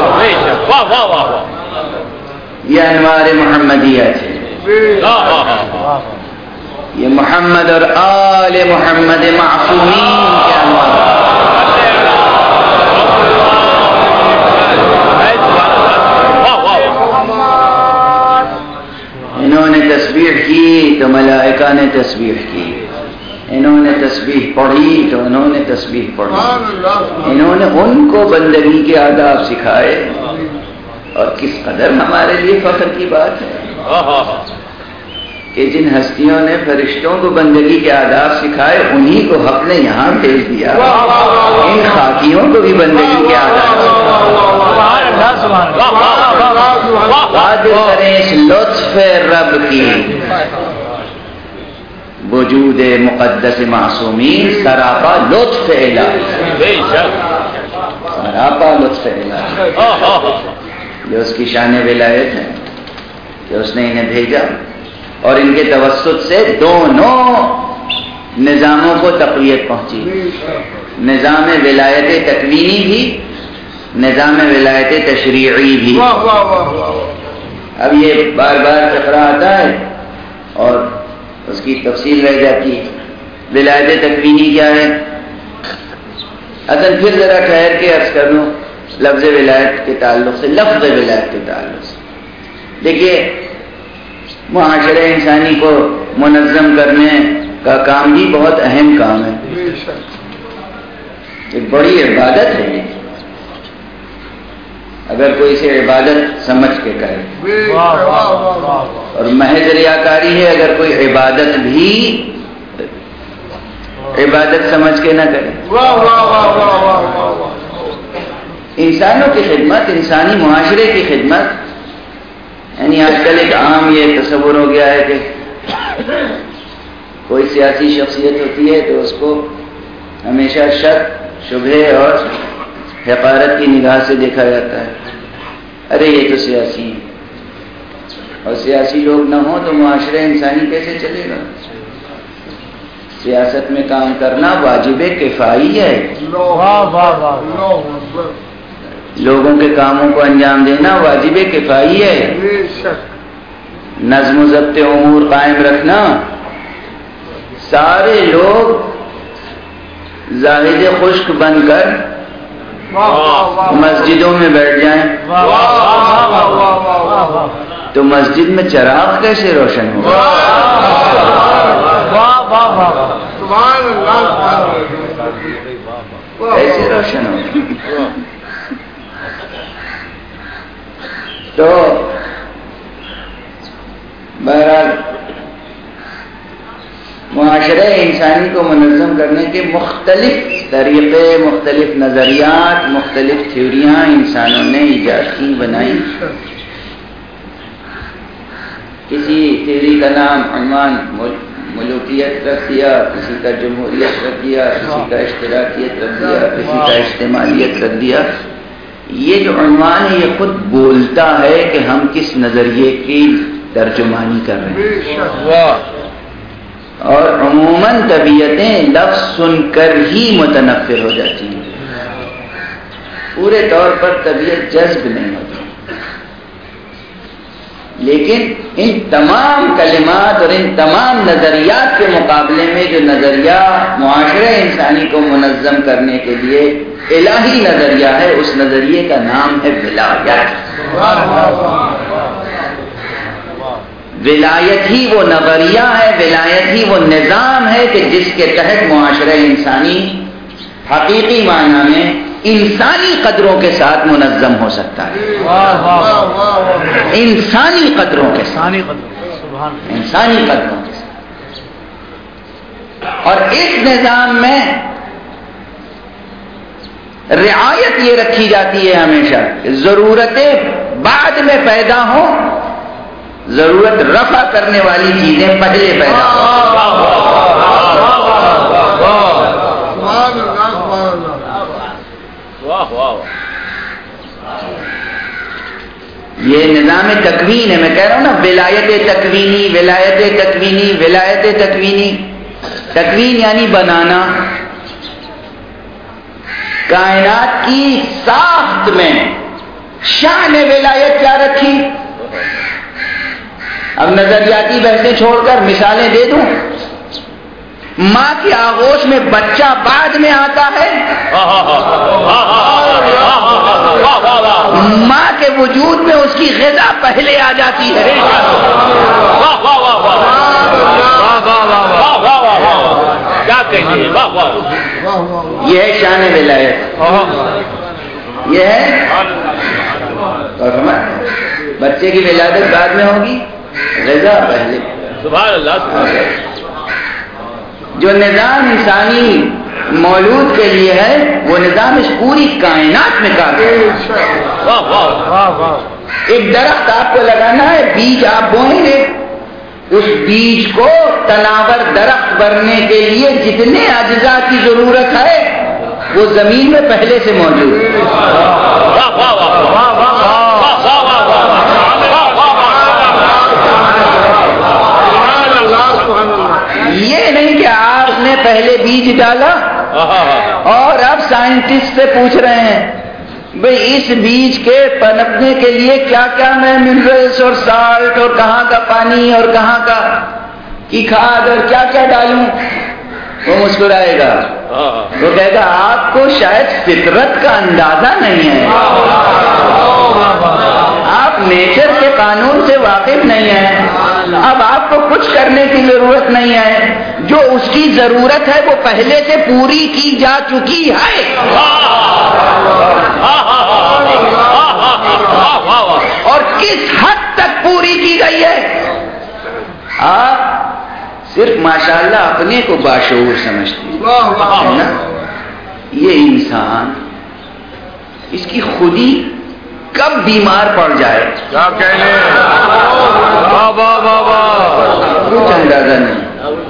یہ انوار محمدیہ تھے. یہ محمد اور آل محمد معصومین کے انوار. انہوں نے تسبیح کی تو ملائکہ نے تسبیح کی. انہوں نے تسبیح پڑھی تو انہوں نے تسبیح پڑھی. انہوں نے ان کو بندگی کے آداب سکھائے. اور کس قدر ہمارے لیے فخر کی بات ہے کہ جن ہستیوں نے فرشتوں کو بندگی کے آداب سکھائے انہی کو حق نے یہاں بھیج دیا. ان خاکیوں کو بھی بندگی کے آداب قادر کریں اس لطف رب کی. وجود مقدس معصومین سراپا لطف الہی، سراپا لطف الہی. یہ اس کی شان ولایت ہے کہ اس نے انہیں بھیجا اور ان کے توسط سے دونوں نظاموں کو تقویت پہنچی. نظام ولایت تکوینی بھی، نظام ولایت تشریعی بھی. اب یہ بار بار ٹکرا آتا ہے اور اس کی تفصیل رہ جاتی ہے. ولایت تکوینی کیا ہے؟ اصل پھر ذرا ٹھہر کے عرض کر لوں لفظ ولایت کے تعلق سے. لفظ ولایت کے تعلق سے دیکھیے، معاشرہ انسانی کو منظم کرنے کا کام بھی بہت اہم کام ہے. ایک بڑی عبادت ہے اگر کوئی اسے عبادت سمجھ کے کرے، اور محض ریاکاری ہے اگر کوئی عبادت بھی عبادت سمجھ کے نہ کرے۔ انسانوں کی خدمت، انسانی معاشرے کی خدمت، یعنی آج کل ایک عام یہ تصور ہو گیا ہے کہ کوئی سیاسی شخصیت ہوتی ہے تو اس کو ہمیشہ شک، شبہے اور حقارت کی نگاہ سے دیکھا جاتا ہے۔ ارے یہ تو سیاسی ہے، اور سیاسی لوگ نہ ہوں تو معاشرہ انسانی کیسے چلے گا؟ سیاست میں کام کرنا واجب کفائی ہے، لوگوں کے کاموں کو انجام دینا واجب کفائی ہے، نظم و ضبط امور قائم رکھنا۔ سارے لوگ زاہد خشک بن کر مسجدوں میں بیٹھ جائیں تو مسجد میں چراغ کیسے روشن ہوگا؟ کیسے روشن ہوگا؟ تو بہرحال معاشرہ انسانی کو منظم کرنے کے مختلف طریقے، مختلف نظریات، مختلف تھیوریاں انسانوں نے ایجاد کی، بنائی۔ کسی تھیوری کا نام عنوان ملوکیت رکھ دیا، کسی کا جمہوریت رکھ دیا، کسی کا اشتراکیت رکھ دیا، کسی کا اجتماعیت رکھ دیا۔ یہ جو عنوان ہے یہ خود بولتا ہے کہ ہم کس نظریے کی ترجمانی کر رہے ہیں، اور عموماً طبیعتیں لفظ سن کر ہی متنفر ہو جاتی ہیں، پورے طور پر طبیعت جذب نہیں ہوتی۔ لیکن ان تمام کلمات اور ان تمام نظریات کے مقابلے میں جو نظریہ معاشرہ انسانی کو منظم کرنے کے لیے الہی نظریہ ہے، اس نظریے کا نام ہے ولایت۔ ولایت ہی وہ نظریہ ہے، ولایت ہی وہ نظام ہے کہ جس کے تحت معاشرہ انسانی حقیقی معنی میں انسانی قدروں کے ساتھ منظم ہو سکتا ہے۔ انسانی قدروں کے ساتھ، انسانی قدروں کے ساتھ۔ اور اس نظام میں رعایت یہ رکھی جاتی ہے ہمیشہ کہ ضرورتیں بعد میں پیدا ہوں، ضرورت رفع کرنے والی چیزیں پہلے پیدا ہوں۔ یہ نظام تکوین ہے، میں کہہ رہا ہوں نا، ولایت تکوینی، ولایت تکوینی، ولایت تکوینی۔ تکوین یعنی بنانا۔ کائنات کی ساخت میں شان ولایت کیا رکھی؟ اب نظریاتی بحثیں چھوڑ کر مثالیں دے دوں۔ ماں کی آغوش میں بچہ بعد میں آتا ہے، ماں کے وجود میں اس کی غذا پہلے آ جاتی ہے۔ یہ ہے شان ولایت، یہ ہے۔ بچے کی ولادت بعد میں ہوگی، غذا پہلے۔ سبحان اللہ۔ جو نظام انسانی مولود کے لیے ہے وہ نظام اس پوری کائنات میں کار ہے۔ ایک درخت آپ کو لگانا ہے، بیج آپ بوئیں گے، اس بیج کو تناور درخت بننے کے لیے جتنے اجزاء کی ضرورت ہے وہ زمین میں پہلے سے موجود ہے۔ یہ نہیں کہ آپ نے پہلے بیج ڈالا اور اب سائنٹسٹ سے پوچھ رہے ہیں بھئی اس بیج کے پنپنے کے لیے کیا کیا میں منرلز اور سالٹ اور کہاں کا پانی اور کہاں کا کی کھاد اور کیا کیا ڈالوں۔ وہ مسکرائے گا، وہ کہے گا آپ کو شاید فطرت کا اندازہ نہیں ہے، آپ نیچر کے قانون سے واقف نہیں ہیں، اب آپ کو کچھ کرنے کی ضرورت نہیں ہے، جو اس کی ضرورت ہے وہ پہلے سے پوری کی جا چکی ہے۔ صرف ماشاءاللہ اپنے کو باشعور سمجھتی ہے نا. یہ انسان اس کی خودی کب بیمار پڑ جائے کیا کہنے واہ واہ واہ واہ کچھ اندازہ نہیں.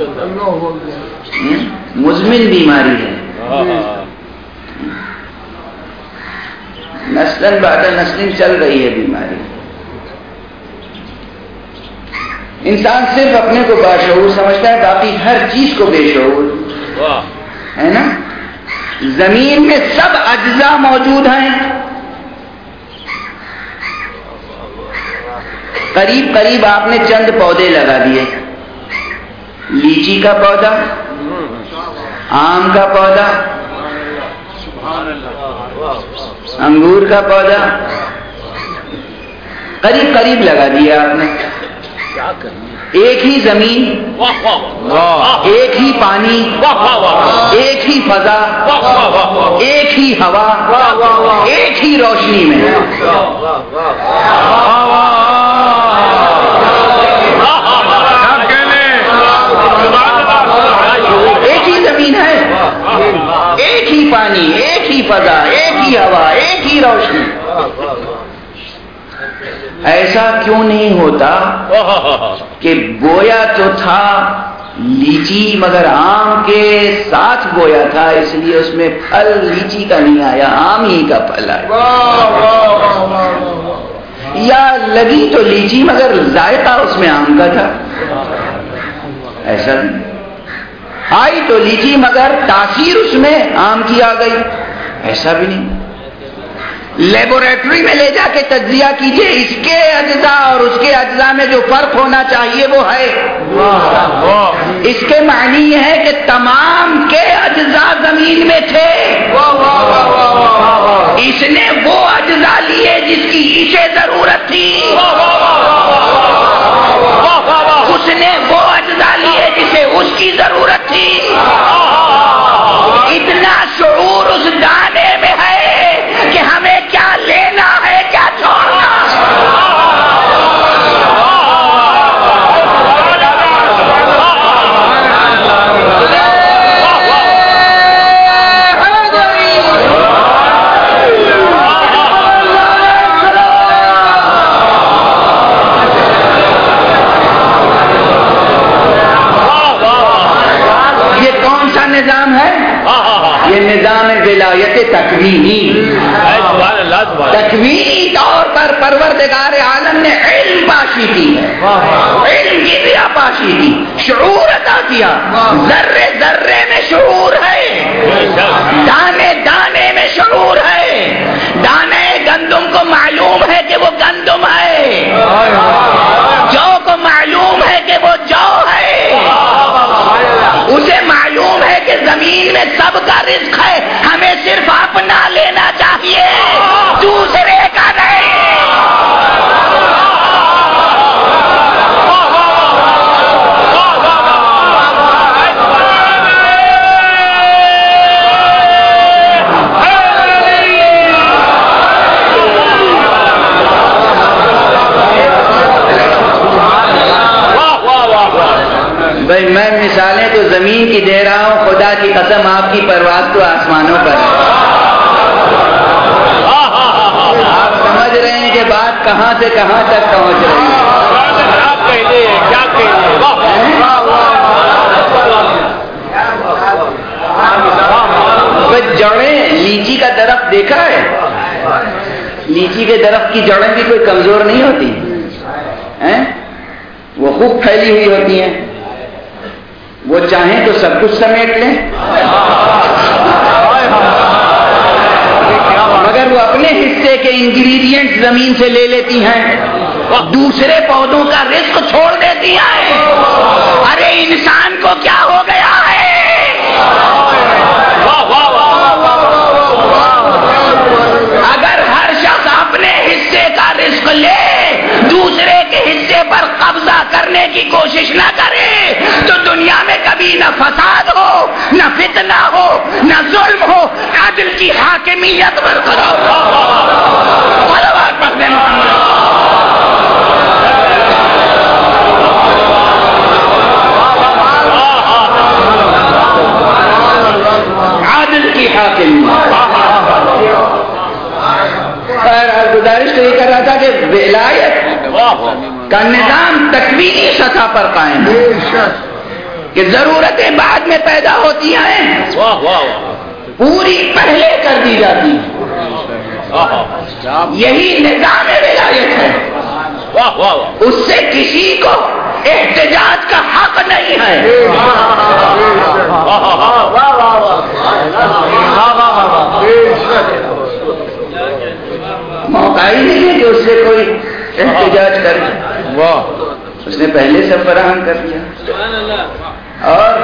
مزمن بیماری ہے, نسلاً بعد نسلیں چل رہی ہے بیماری. انسان صرف اپنے کو باشعور سمجھتا ہے, باقی ہر چیز کو بے شعور ہے نا. زمین میں سب اجزاء موجود ہیں, قریب قریب آپ نے چند پودے لگا دیے, لیچی کا پودا, آم کا پودا, انگور کا پودا, قریب قریب لگا دیا آپ نے. ایک ہی زمین, ایک ہی پانی, ایک ہی فضا, ایک ہی ہوا, ایک ہی روشنی میں. ایک ہی زمین ہے, ایک ہی پانی, ایک ہی فضا, ایک ہی ہوا, ایک ہی روشنی. ایسا کیوں نہیں ہوتا کہ بویا تو تھا لیچی مگر آم کے ساتھ بویا تھا, اس لیے اس میں پھل لیچی کا نہیں آیا, آم ہی کا پھل آیا. یا لگی تو لیچی مگر ذائقہ اس میں آم کا تھا, ایسا نہیں. آئی تو لیچی مگر تاثیر اس میں آم کی آ گئی, ایسا بھی نہیں. لیبوریٹری میں لے جا کے تجزیہ کیجئے, اس کے اجزاء اور اس کے اجزاء میں جو فرق ہونا چاہیے وہ ہے. اس کے معنی یہ ہے کہ تمام کے اجزاء زمین میں تھے, اس نے وہ اجزاء لیے جس کی اسے ضرورت تھی, اس نے وہ اجزاء لیے جسے اس کی ضرورت تھی. اتنا شعور اس دانے میں ہے کہ ہمیں کیا لینا ہے کیا چھوڑنا. یہ کون سا نظام ہے؟ یہ نظام ولایت تکوینی. تکوینی طور پر پروردگار عالم نے علم پاشی کی ہے, علم کی دیا پاشی کی, شعور عطا کیا. ذرے ذرے میں شعور ہے, دانے دانے میں شعور ہے. دانے گندم کو معلوم ہے کہ وہ گندم ہے, جو کو معلوم ہے کہ وہ جو ہے, اسے معلوم ہے کہ زمین میں سب کا رزق ہے, ہمیں صرف اپنا لینا چاہیے, دوسرے کا نہیں. بھائی میں مثالیں تو زمین کی دے رہا ہوں, خدا کی قسم آپ کی پرواز تو آسمانوں پر ہے. آپ سمجھ رہے ہیں کہ بات کہاں سے کہاں تک پہنچ رہی ہے. جڑیں, لیچی کا درخت دیکھا ہے, لیچی کے درخت کی جڑیں بھی کوئی کمزور نہیں ہوتی ہیں, وہ خوب پھیلی ہوئی ہوتی ہیں. وہ چاہیں تو سب کچھ سمیٹ لیں, مگر وہ اپنے حصے کے انگریڈینٹ زمین سے لے لیتی ہیں, دوسرے پودوں کا رزق چھوڑ دیتی ہیں. ارے انسان کو کیا ہو گیا ہے؟ اگر ہر شخص اپنے حصے کا رزق لے, دوسرے کے حصے پر قبضہ کرنے کی کوشش نہ کرے, تو دنیا میں کبھی نہ فساد ہو, نہ فتنہ ہو, نہ ظلم ہو, عدل کی حاکمیت برقرار ہو. ولایت کا نظام تکوینی سطح پر قائم ہے کہ ضرورتیں بعد میں پیدا ہوتی ہیں، پوری پہلے کر دی جاتی ہے۔ یہی نظام ولایت ہے، اس سے کسی کو احتجاج کا حق نہیں ہے۔ موقع ہی نہیں ہے کہ اس سے کوئی احتجاج کرے، اس نے پہلے سے فراہم کر دیا، اور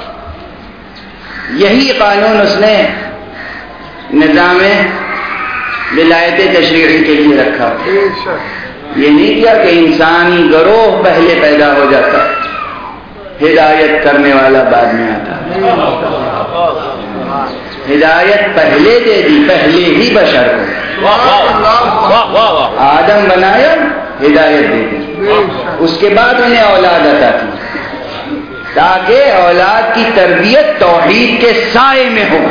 یہی قانون اس نے نظام ولایت تشریعی کے لیے رکھا۔ یہ نہیں کیا کہ انسانی گروہ پہلے پیدا ہو جاتا، ہدایت کرنے والا بعد میں آتا۔ ہدایت پہلے دے دی، پہلے ہی بشر کو آدم بنایا، ہدایت دے دی، اس کے بعد انہیں اولاد عطا کی تاکہ اولاد کی تربیت توحید کے سائے میں ہو،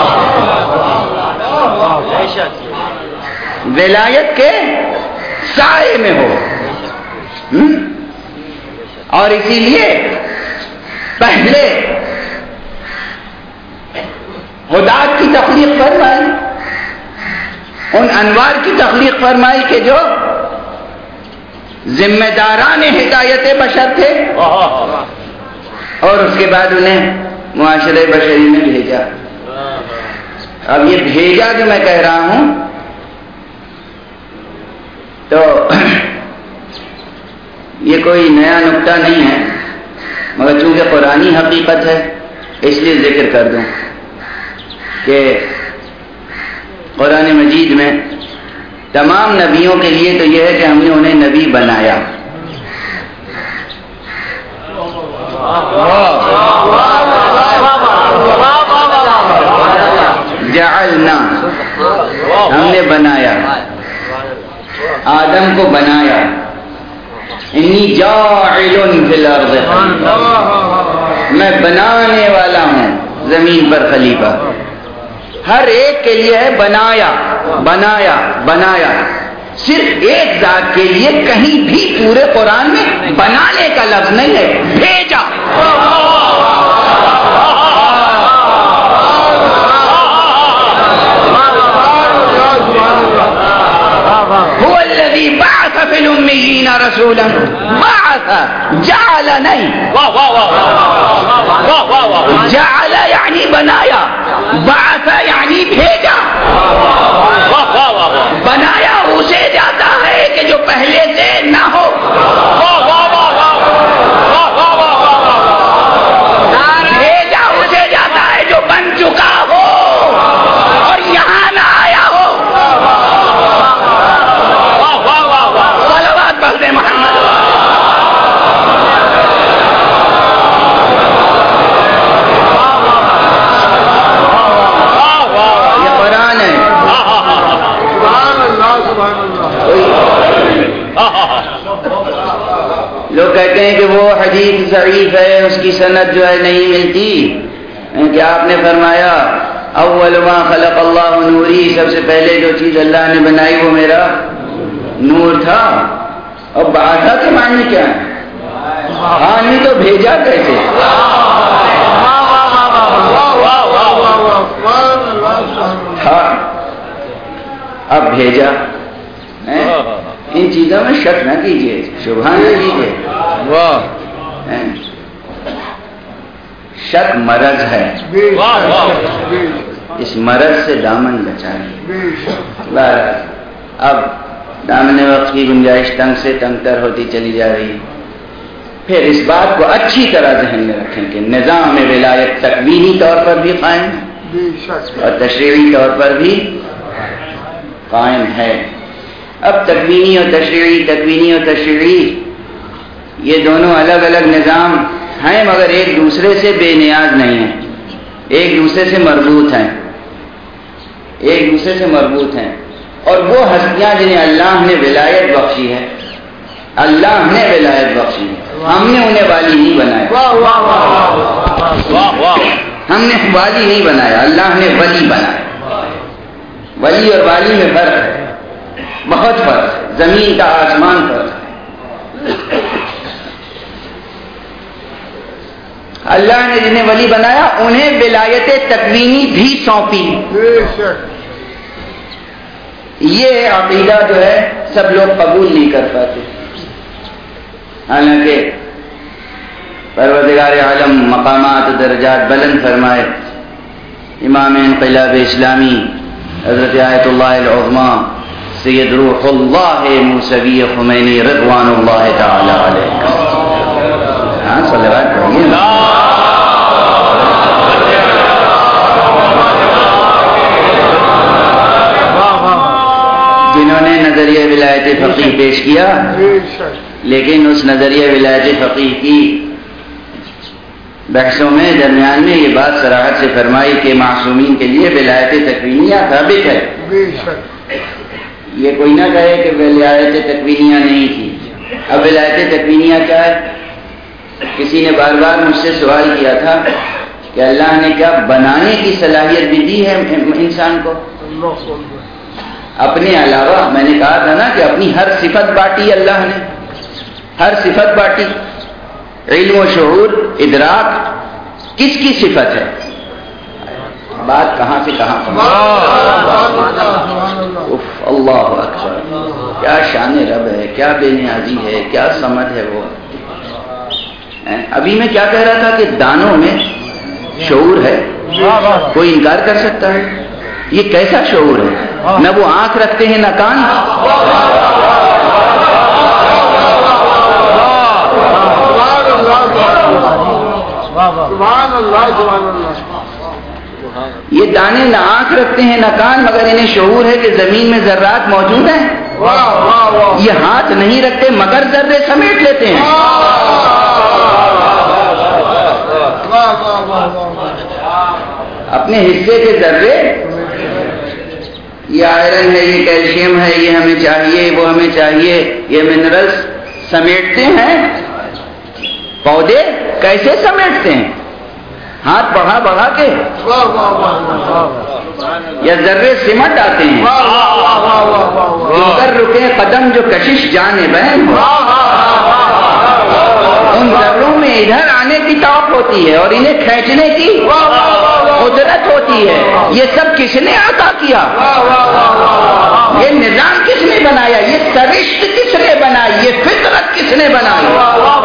ولایت کے سائے میں ہو۔ اور اسی لیے پہلے ہدایت کی تخلیق فرمائی، ان انوار کی تخلیق فرمائی کہ جو ذمہ داران ہدایت بشر تھے، اور اس کے بعد انہیں معاشرے بشری میں بھیجا۔ اب یہ بھیجا جو میں کہہ رہا ہوں تو یہ کوئی نیا نکتہ نہیں ہے، مگر چونکہ قرآنی حقیقت ہے اس لیے ذکر کر دوں کہ قرآن مجید میں تمام نبیوں کے لیے تو یہ ہے کہ ہم نے انہیں نبی بنایا، جعلنا، ہم نے بنایا، آدم کو بنایا، انی جاعل فی الارض، میں بنانے والا ہوں زمین پر خلیفہ۔ ہر ایک کے لیے ہے بنایا بنایا بنایا، صرف ایک ذات کے لیے کہیں بھی پورے قرآن میں بنانے کا لفظ نہیں ہے، بھیجا۔ هو الذي بعث في الأميين رسولا، بعث، جعل نہیں، جعل یعنی بنایا، بعث یعنی بھیجا۔ بنایا اسے جاتا ہے کہ جو پہلے سے نہ ہو، بھیجا اسے جاتا ہے جو بن چکا ہو اور یہاں نہ آیا ہو۔ صلوات پڑھ دے محمد۔ یہ قرآن ہے۔ لوگ کہتے ہیں کہ وہ حدیث ضعیف ہے، اس کی سند جو ہے نہیں ملتی، کہ آپ نے فرمایا اول ما خلق اللہ نوری، سب سے پہلے جو چیز اللہ نے بنائی وہ میرا نور تھا۔ اور بعثا کے معنی کیا ہے؟ ہاں نہیں تو بھیجا کیسے؟ ہاں اب بھیجا۔ ان چیزوں میں شک نہ کیجیے، شبہ نہ کیجیے، شک مرض ہے، اس مرض سے دامن بچائیے۔ اب دامن وقت کی گنجائش تنگ سے تنگ تر ہوتی چلی جا رہی ہے۔ پھر اس بات کو اچھی طرح ذہن میں رکھیں کہ نظام ولایت تکوینی طور پر بھی قائم ہے اور تشریعی طور پر بھی قائم ہے۔ اب تکوینی اور تشریعی، تکوینی اور تشریعی یہ دونوں الگ الگ نظام ہیں، مگر ایک دوسرے سے بے نیاز نہیں ہیں، ایک دوسرے سے مربوط ہیں، ایک دوسرے سے مربوط ہیں۔ اور وہ ہستیاں جنہیں اللہ نے ولایت بخشی ہے، اللہ نے ولایت بخشی ہے، ہم نے انہیں والی نہیں بنایا، ہم نے والی نہیں بنایا، اللہ نے ولی بنایا۔ ولی اور والی میں فرق ہے، بہت فرق ہے۔ زمین کا آسمان پر. اللہ نے جنہیں ولی بنایا انہیں ولایت تکوینی بھی سونپی. یہ عقیدہ جو ہے سب لوگ قبول نہیں کر پاتے. حالانکہ پروردگار عالم مقامات درجات بلند فرمائے. امام انقلاب اسلامی حضرت آیت اللہ العظمی سید روح اللہ موسوی خمینی رضوان اللہ تعالی علیہ. ہاں صلوات پڑھیے. جنہوں نے نظریہ ولایت فقیہ پیش کیا، لیکن اس نظریہ ولایت فقیہ کی بحثوں میں درمیان میں یہ بات صراحت سے فرمائی کہ معصومین کے لیے ولایت تکوینیہ ثابت ہے. یہ کوئی نہ کہے کہ ولایت تکوینیہ نہیں تھی. اب ولایت تکوینیہ کیا ہے؟ کسی نے بار بار مجھ سے سوال کیا تھا کہ اللہ نے کیا بنانے کی صلاحیت بھی دی ہے انسان کو اپنے علاوہ؟ میں نے کہا تھا نا کہ اپنی ہر صفت بانٹی اللہ نے، ہر صفت بانٹی. علم و شعور ادراک کس کی صفت ہے؟ بات کہاں سے کہاں اف اللہ اکبر. کیا شان رب ہے، کیا بے نیازی ہے، کیا سمجھ ہے وہ. ابھی میں کیا کہہ رہا تھا کہ دانوں میں شعور ہے. کوئی انکار کر سکتا ہے؟ یہ کیسا شعور ہے؟ نہ وہ آنکھ رکھتے ہیں نہ کان. یہ دانے نہ آنکھ رکھتے ہیں نہ کان، مگر انہیں شعور ہے کہ زمین میں ذرات موجود ہیں. یہ ہاتھ نہیں رکھتے مگر ذرے سمیٹ لیتے ہیں. اپنے حصے کے ذرے، یہ آئرن ہے، یہ کیلشیم ہے، یہ ہمیں چاہیے، وہ ہمیں چاہیے، یہ منرلز سمیٹتے ہیں. پودے کیسے سمیٹتے ہیں؟ ہاتھ بڑھا بڑھا کے یا ذرے سمٹ آتے ہیں. ادھر رکے قدم جو کشش جانے بہن ہو، ان ذروں میں ادھر آنے کی طاقت ہوتی ہے اور انہیں کھینچنے کی قدرت ہوتی ہے. یہ سب کس نے عطا کیا؟ یہ نظام کس نے بنایا؟ یہ سرشت کس نے بنائی؟ یہ فطرت کس نے بنائی؟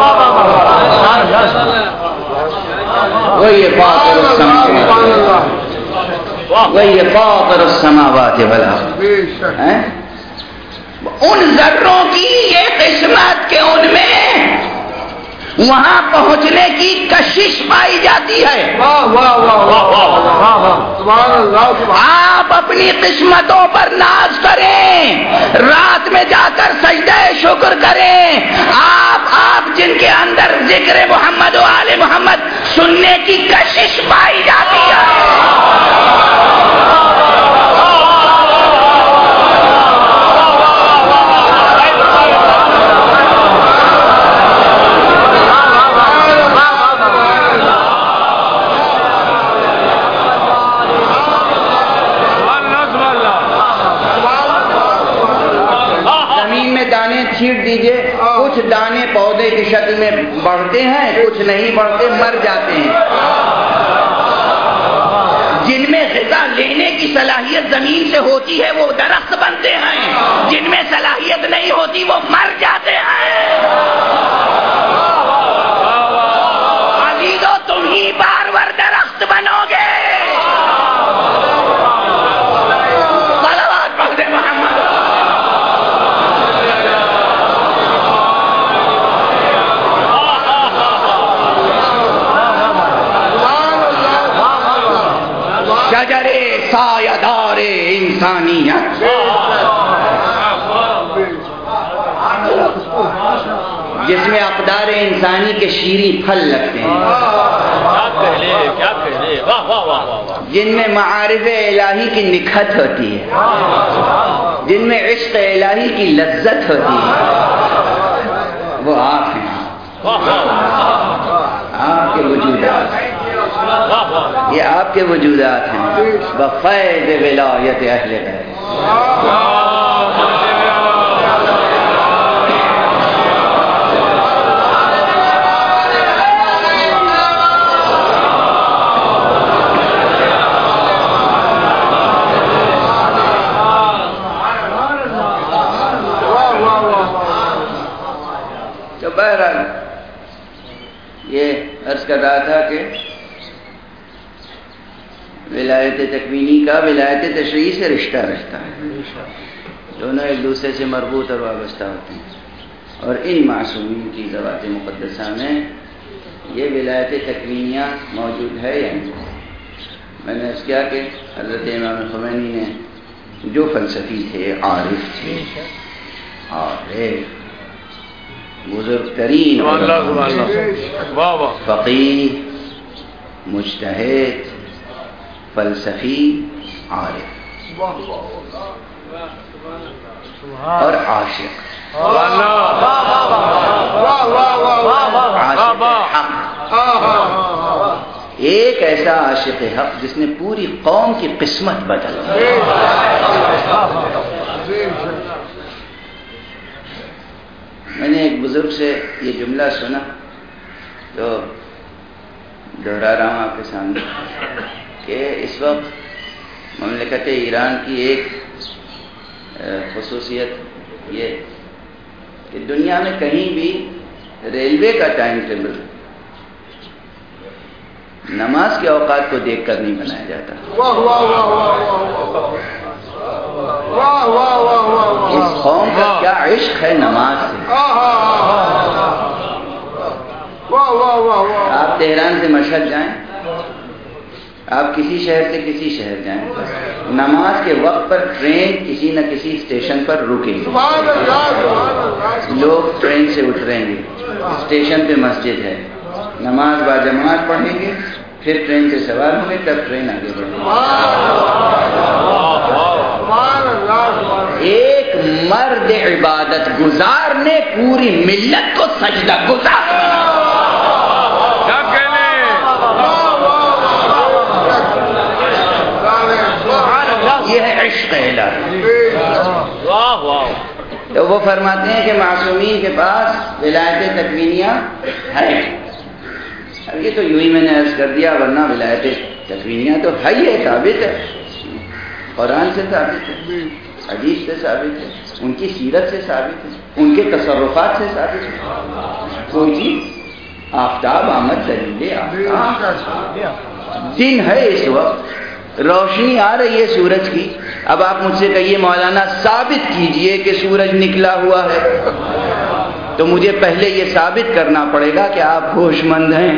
وہی فاطر السماوات وہی فاطر السماوات والارض. ان ذروں کی یہ قسمت کہ ان میں وہاں پہنچنے کی کشش پائی جاتی ہے. آپ اپنی قسمتوں پر ناز کریں، رات میں جا کر سجدہ شکر کریں. آپ آپ جن کے اندر ذکر محمد و آل محمد سننے کی کشش پائی جاتی ہے. چھیٹ دیجئے، کچھ دانے پودے کی شکل میں بڑھتے ہیں، کچھ نہیں بڑھتے، مر جاتے ہیں. جن میں غذا لینے کی صلاحیت زمین سے ہوتی ہے وہ درخت بنتے ہیں، جن میں صلاحیت نہیں ہوتی وہ مر جاتے ہیں. عزیزو تم ہی بارور درخت بنو گے. صلوات پڑھ دے محمد. شجر سایہ دار انسانیت، جس میں اقدار انسانی کے شیریں پھل لگتے ہیں، جن میں معارف الہی کی نکھت ہوتی ہے، جن میں عشق الہی کی لذت ہوتی ہے، وہ آپ ہیں. آپ کے وجودات ہیں، یہ آپ کے وجودات ہیں بفیض ولایت اہل بیت. ولایت تکوینی کا ولایت تشریعی سے رشتہ رہتا ہے، دونوں ایک دوسرے سے مربوط اور وابستہ ہوتے ہیں، اور ان معصومین کی ذوات مقدسہ میں یہ ولایت تکوینیہ موجود ہے یا نہیں؟ میں نے اس کیا کہ حضرت امام خمینی نے جو فلسفی تھے، عارف تھے، عارف بزرگ ترین فقیہ، مجتہد، فلسفی، عارف اور عاشق، عاشق حق، ایک ایسا عاشق حق جس نے پوری قوم کی قسمت بدل دی۔ میں نے ایک بزرگ سے یہ جملہ سنا تو دہرا رہا ہوں آپ کے سامنے کہ اس وقت مملکت ایران کی ایک خصوصیت یہ کہ دنیا میں کہیں بھی ریلوے کا ٹائم ٹیبل نماز کے اوقات کو دیکھ کر نہیں بنایا جاتا۔ اس قوم کا کیا عشق ہے نماز سے۔ آپ تہران سے مشہد جائیں، آپ کسی شہر سے کسی شہر جائیں، نماز کے وقت پر ٹرین کسی نہ کسی اسٹیشن پر رکے گی، لوگ ٹرین سے اتریں گے، اسٹیشن پہ مسجد ہے، نماز با جماعت پڑھیں گے، پھر ٹرین سے سوار ہوں گے، تب ٹرین آگے بڑھے گی۔ ایک مرد عبادت گزار نے پوری ملت کو سجدہ گزار، یہ ہے عشق الہی۔ تو وہ فرماتے ہیں کہ معصومین کے پاس ولایت تکوینیہ ہے۔ اب یہ تو یوں ہی میں نے عرض کر دیا، ورنہ ولایت تکوینیہ تو ہے ہی ہے، ثابت ہے، قرآن سے ثابت ہے، حدیث سے ثابت ہے، ان کی سیرت سے ثابت ہے، ان کے تصرفات سے ثابت ہے۔ کوئی چیز آفتاب آمد دلیل آفتاب، دن ہے اس وقت، روشنی آ رہی ہے سورج کی، اب آپ مجھ سے کہیے مولانا ثابت کیجئے کہ سورج نکلا ہوا ہے، تو مجھے پہلے یہ ثابت کرنا پڑے گا کہ آپ ہوش مند ہیں۔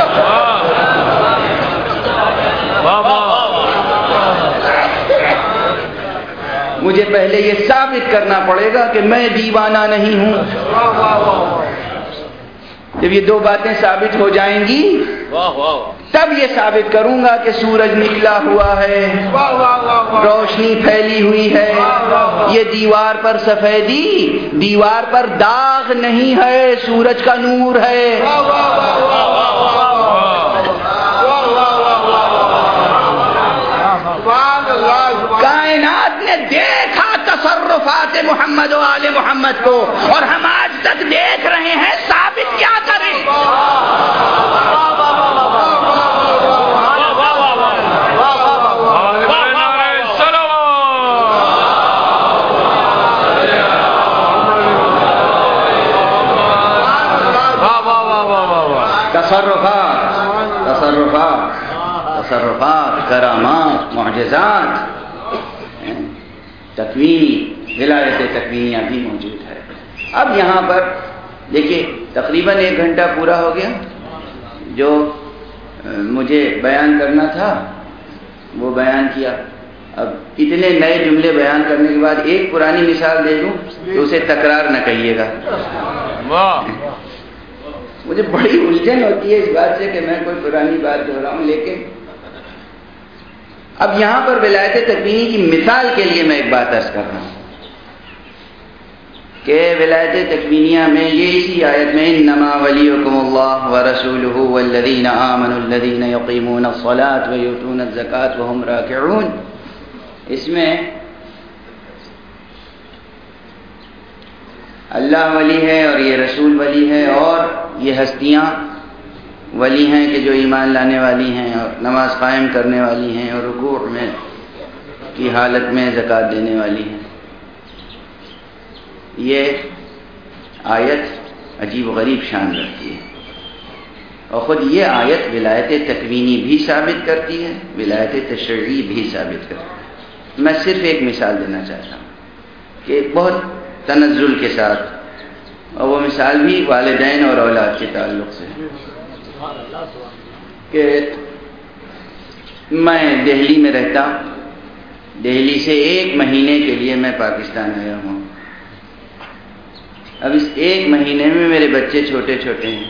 مجھے پہلے یہ ثابت کرنا پڑے گا کہ میں دیوانہ نہیں ہوں۔ جب یہ دو باتیں ثابت ہو جائیں گی تب یہ ثابت کروں گا کہ سورج نکلا ہوا ہے، روشنی پھیلی ہوئی ہے، یہ دیوار پر سفیدی، دیوار پر داغ نہیں ہے، سورج کا نور ہے۔ کائنات نے دیکھا تصرفات محمد و آل محمد کو، اور ہم آج تک دیکھ رہے ہیں، ثابت کیا کریں؟ تصرفات تصرفات تصرفات کرامات، معجزات، تکوینی ولایت تکوینیہ بھی موجود ہے۔ اب یہاں پر دیکھیے تقریباً ایک گھنٹہ پورا ہو گیا، جو مجھے بیان کرنا تھا وہ بیان کیا۔ اب اتنے نئے جملے بیان کرنے کے بعد ایک پرانی مثال دے دوں تو اسے تکرار نہ کہیے گا۔ مجھے بڑی الجھن ہوتی ہے اس بات سے کہ میں کوئی پرانی بات دہراؤں رہا ہوں، لیکن اب یہاں پر ولایت تکوینی کی مثال کے لیے میں ایک بات عرض کر رہا ہوں کہ ولایت تکوینیہ میں یہ اسی آیت میں انما ولیکم اللہ ورسولہ والذین آمنوا الذین یقیمون الصلاۃ ویؤتون الزکاۃ وہم راکعون، اس میں اللہ ولی ہے اور یہ رسول ولی ہے، اور یہ ہستیاں ولی ہیں کہ جو ایمان لانے والی ہیں اور نماز قائم کرنے والی ہیں اور رکوع میں کی حالت میں زکوٰۃ دینے والی ہیں۔ یہ آیت عجیب و غریب شان رکھتی ہے، اور خود یہ آیت ولایت تکوینی بھی ثابت کرتی ہے، ولایت تشریعی بھی ثابت کرتی ہے۔ میں صرف ایک مثال دینا چاہتا ہوں کہ بہت تنزل کے ساتھ، اور وہ مثال بھی والدین اور اولاد کے تعلق سے، کہ میں دہلی میں رہتا ہوں، دہلی سے ایک مہینے کے لیے میں پاکستان آیا ہوں۔ اب اس ایک مہینے میں میرے بچے چھوٹے چھوٹے ہیں،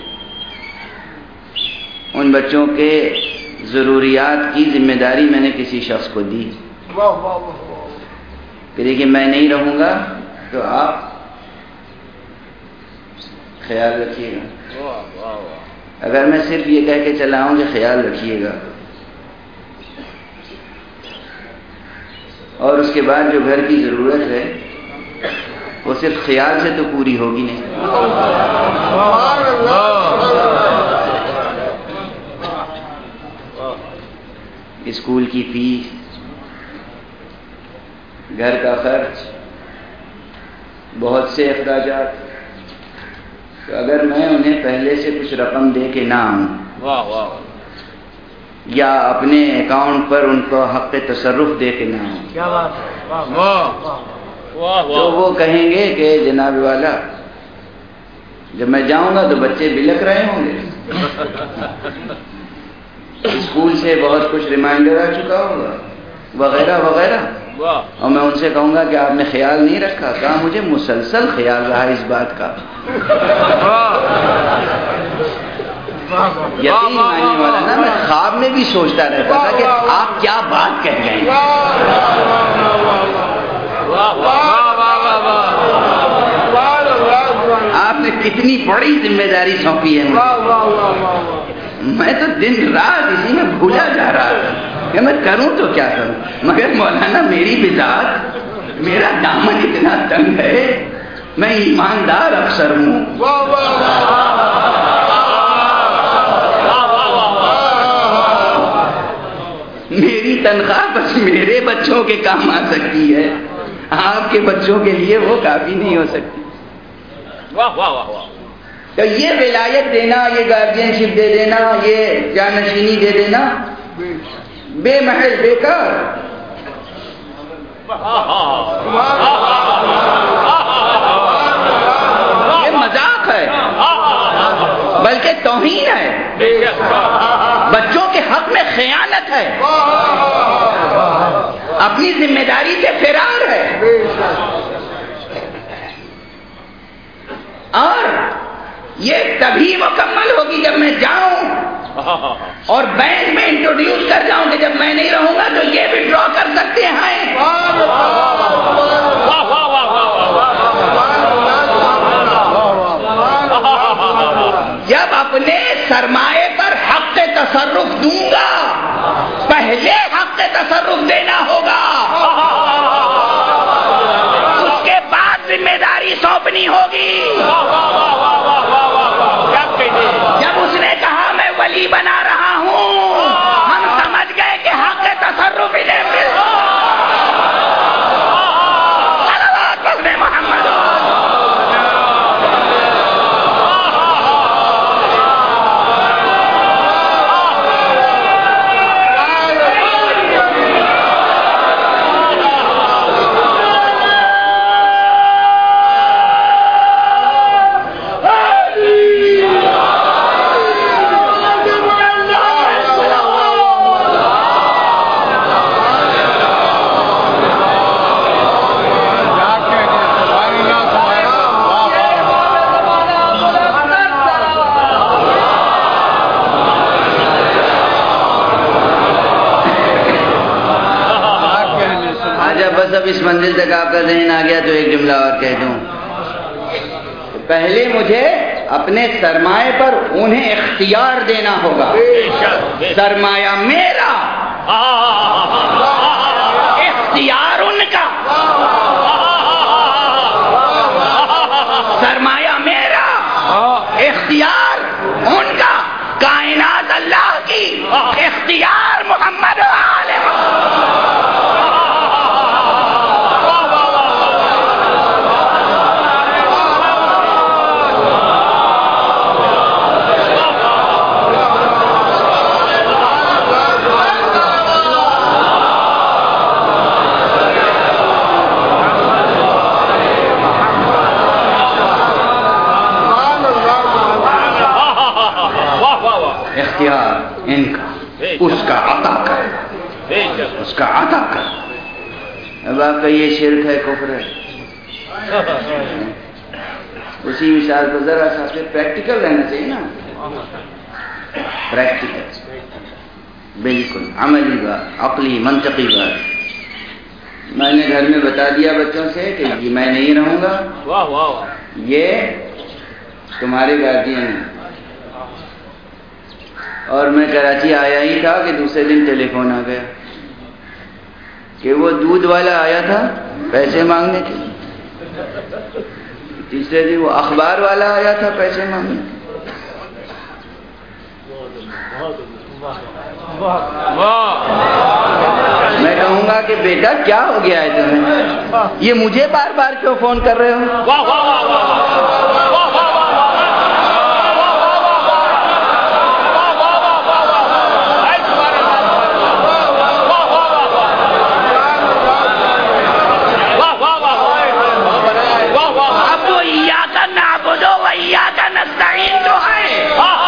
ان بچوں کے ضروریات کی ذمہ داری میں نے کسی شخص کو دی کہ دیکھیے میں نہیں رہوں گا تو آپ خیال رکھیے گا۔ اگر میں صرف یہ کہہ کے چلا ہوں کہ خیال رکھیے گا، اور اس کے بعد جو گھر کی ضرورت ہے وہ صرف خیال سے تو پوری ہوگی نہیں۔ اسکول کی فیس، گھر کا خرچ، بہت سے اخراجات، تو اگر میں انہیں پہلے سے کچھ رقم دے کے نہ آؤں یا اپنے اکاؤنٹ پر ان کو حق تصرف دے کے نہ آؤں تو وہ کہیں گے کہ جناب والا جب میں جاؤں گا تو بچے بلک رہے ہوں گے، اسکول سے بہت کچھ ریمائنڈر آ چکا ہوگا وغیرہ وغیرہ، اور میں ان سے کہوں گا کہ آپ نے خیال نہیں رکھا۔ کہا مجھے مسلسل خیال رہا اس بات کا، یقین ماننے والا نا، میں خواب میں بھی سوچتا رہتا تھا کہ آپ کیا بات کہہ گئے ہیں۔ آپ نے کتنی بڑی ذمہ داری سونپی ہے مجھے، میں تو دن رات اسی میں بھولا جا رہا تھا کہ میں کروں تو کیا کروں، مگر مولانا میری بذات میرا دامن اتنا تنگ ہے، میں ایماندار افسر ہوں، میری تنخواہ بس میرے بچوں کے کام آ سکتی ہے، آپ کے بچوں کے لیے وہ کافی نہیں ہو سکتی۔ واہ واہ واہ واہ، تو یہ ولایت دینا، یہ گارجین شپ دے دینا، یہ جانشینی دے دینا بے محض بیکار، یہ مذاق ہے بلکہ توہین ہے، بچوں کے حق میں خیانت ہے، اپنی ذمہ داری سے فرار ہے۔ اور یہ تبھی مکمل ہوگی جب میں جاؤں اور بینک میں انٹروڈیوس کر جاؤں کہ جب میں نہیں رہوں گا تو یہ بھی ڈرا کر سکتے ہیں۔ جب اپنے سرمایہ پر حق تصرف دوں گا، پہلے حق تصرف دینا ہوگا، اس کے بعد ذمہ داری سونپنی ہوگی۔ جب اس نے کہا میں ولی بنا رہا ہوں، ہم سمجھ گئے کہ حق تصرف انہیں مل صلوات بسم محمد۔ اب اس منزل تک آپ کا ذہن آ گیا تو ایک جملہ اور کہہ دوں، پہلے مجھے اپنے سرمایہ پر انہیں اختیار دینا ہوگا، سرمایہ میرا، اختیار ان کا، سرمایہ میرا، اختیار ان کا، کائنات اللہ کی، اختیار محمد عالم۔ ان کا، اس کا عطا کر، اس کا عطا کر۔ اب آپ کا یہ شرک ہے، کفر ہے؟ اسی مثال کو ذرا سا پریکٹیکل رہنا چاہیے نا، پریکٹیکل، بالکل عملی بات، عقلی منطقی بات۔ میں نے گھر میں بتا دیا بچوں سے کہ یہ میں نہیں رہوں گا، یہ تمہارے گارجین ہیں۔ اور میں کراچی آیا ہی تھا کہ دوسرے دن ٹیلی فون آ گیا کہ وہ دودھ والا آیا تھا پیسے مانگنے کے، تیسرے دن وہ اخبار والا آیا تھا پیسے مانگنے کے۔ میں کہوں گا کہ بیٹا کیا ہو گیا ہے تمہیں، یہ مجھے بار بار کیوں فون کر رہے ہو؟ اب وہ ایاک نعبد و ایاک نستعین تو ہے،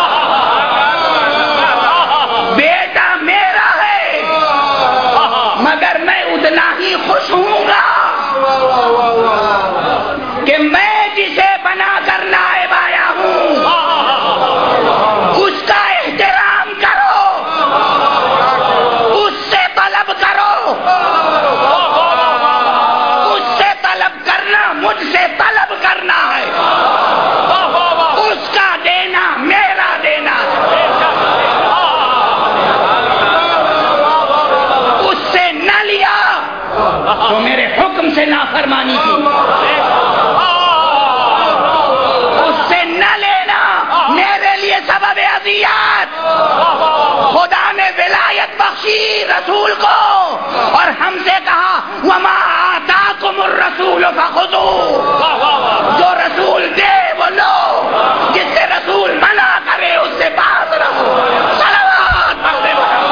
بیٹا میرا ہے، مگر میں اتنا ہی خوش ہوں گا کہ میں جسے بنا کر نائب آیا ہوں اس کا احترام کرو، اس سے طلب کرو، اس سے طلب کرنا مجھ سے طلب کرنا ہے، اس کا دینا میرا دینا ہے، اس سے نہ لیا تو میرے حکم سے نافرمانی کی، اس سے نہ لینا میرے لیے سبب اذیت۔ خدا نے ولایت بخشی رسول کو اور ہم سے کہا وما آتاکم الرسول فخذوہ، جو رسول دے وہ لو، جس سے رسول منع کرے اس سے باز رہو۔ صلوات پڑھتے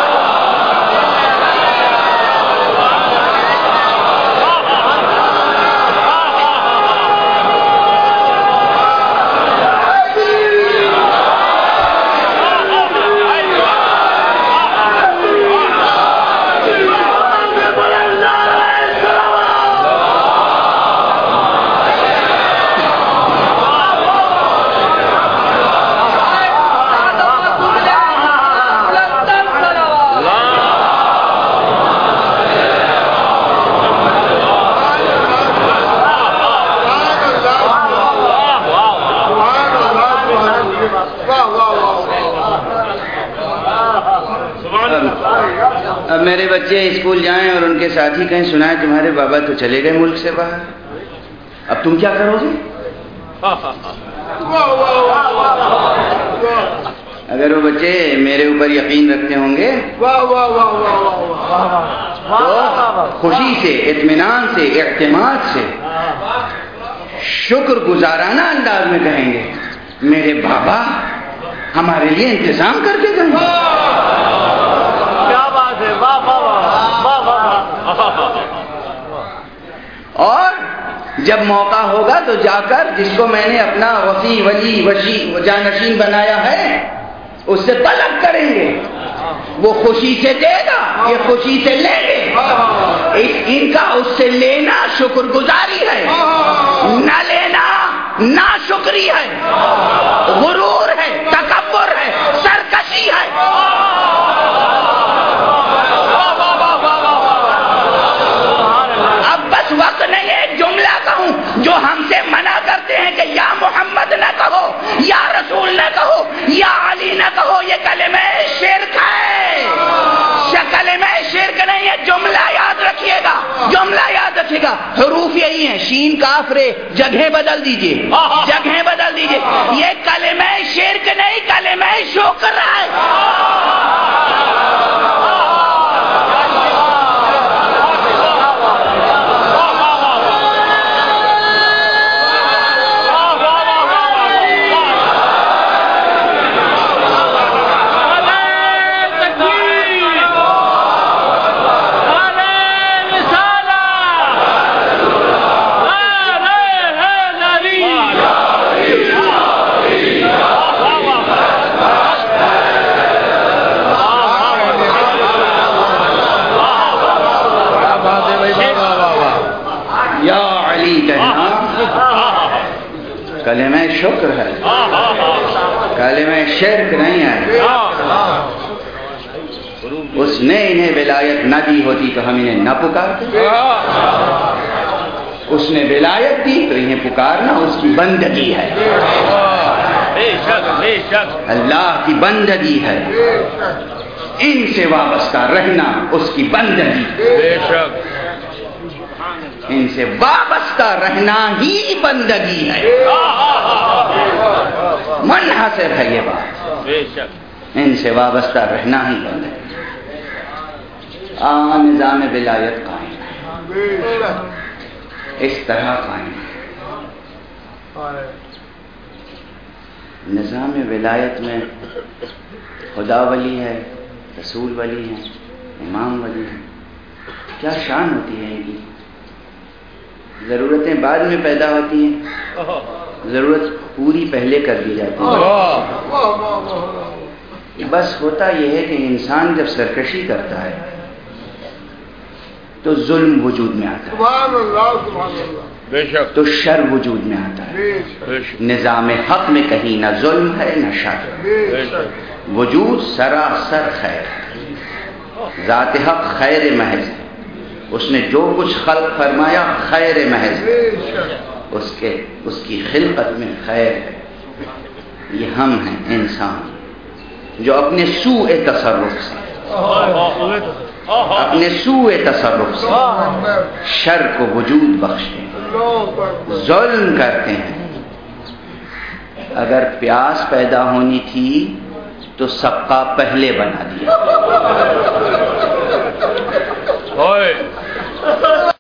اب میرے بچے اسکول جائیں اور ان کے ساتھی کہیں سنائیں تمہارے بابا تو چلے گئے ملک سے باہر، اب تم کیا کرو گے؟ اگر وہ بچے میرے اوپر یقین رکھتے ہوں گے تو خوشی سے، اطمینان سے، اعتماد سے، شکر گزارانہ انداز میں کہیں گے میرے بابا ہمارے لیے انتظام کر کے گئے۔ اور جب موقع ہوگا تو جا کر جس کو میں نے اپنا وسیع ولی وشی جانشین بنایا ہے اس سے طلب کریں گے، وہ خوشی سے دے گا، یہ خوشی سے لیں گے۔ ان کا اس سے لینا شکر گزاری ہے، نہ لینا نا شکری ہے، غرور ہے، تکبر ہے، سرکشی ہے۔ اب بس وقت نہیں ہے ایک جملہ کہوں جو ہم سے منع کرتے ہیں کہ یا محمد نہ کہو، یا رسول نہ کہو، یا علی نہ کہو، یہ کلمہ شرک ہے، کلمہ شرک نہیں ہے۔ جملہ یاد رکھیے گا، جملہ یاد رکھیے گا، حروف یہی ہیں، شین کاف رے، جگہیں بدل دیجئے، جگہیں بدل دیجئے، یہ کلمہ شرک نہیں، کلمہ شکر ہے۔ بڑی کہنا کلمہ شکر ہے، کلمہ شرک نہیں ہے۔ اس نے انہیں ولایت نہ دی ہوتی تو ہم انہیں نہ پکارتے، اس نے ولایت دی تو انہیں پکارنا اس کی بندگی ہے، اللہ کی بندگی ہے، ان سے وابستہ رہنا اس کی بندگی، ان سے وابستہ رہنا ہی بندگی ہے، منحصر ہے یہ بات، ان سے وابستہ رہنا ہی بندگی۔ آ نظام ولایت قائم ہے، اس طرح قائم ہے۔ نظام ولایت میں خدا ولی ہے، رسول ولی ہے، امام ولی ہے، کیا شان ہوتی ہے ان کی؟ ضرورتیں بعد میں پیدا ہوتی ہیں، ضرورت پوری پہلے کر دی جاتی ہے۔ بس ہوتا یہ ہے کہ انسان جب سرکشی کرتا ہے تو ظلم وجود میں آتا ہے، تو شر وجود میں آتا ہے۔ نظام حق میں کہیں نہ ظلم ہے نہ شر، وجود سراسر خیر، ذات حق خیر محض ہے، اس نے جو کچھ خلق فرمایا خیر محض ہے، اس کے اس کی خلقت میں خیر ہے۔ یہ ہم ہیں انسان جو اپنے سوء تصرف سے اپنے سوء تصرف سے شر کو وجود بخشتے ہیں، ظلم کرتے ہیں۔ اگر پیاس پیدا ہونی تھی تو سقا پہلے بنا دیا۔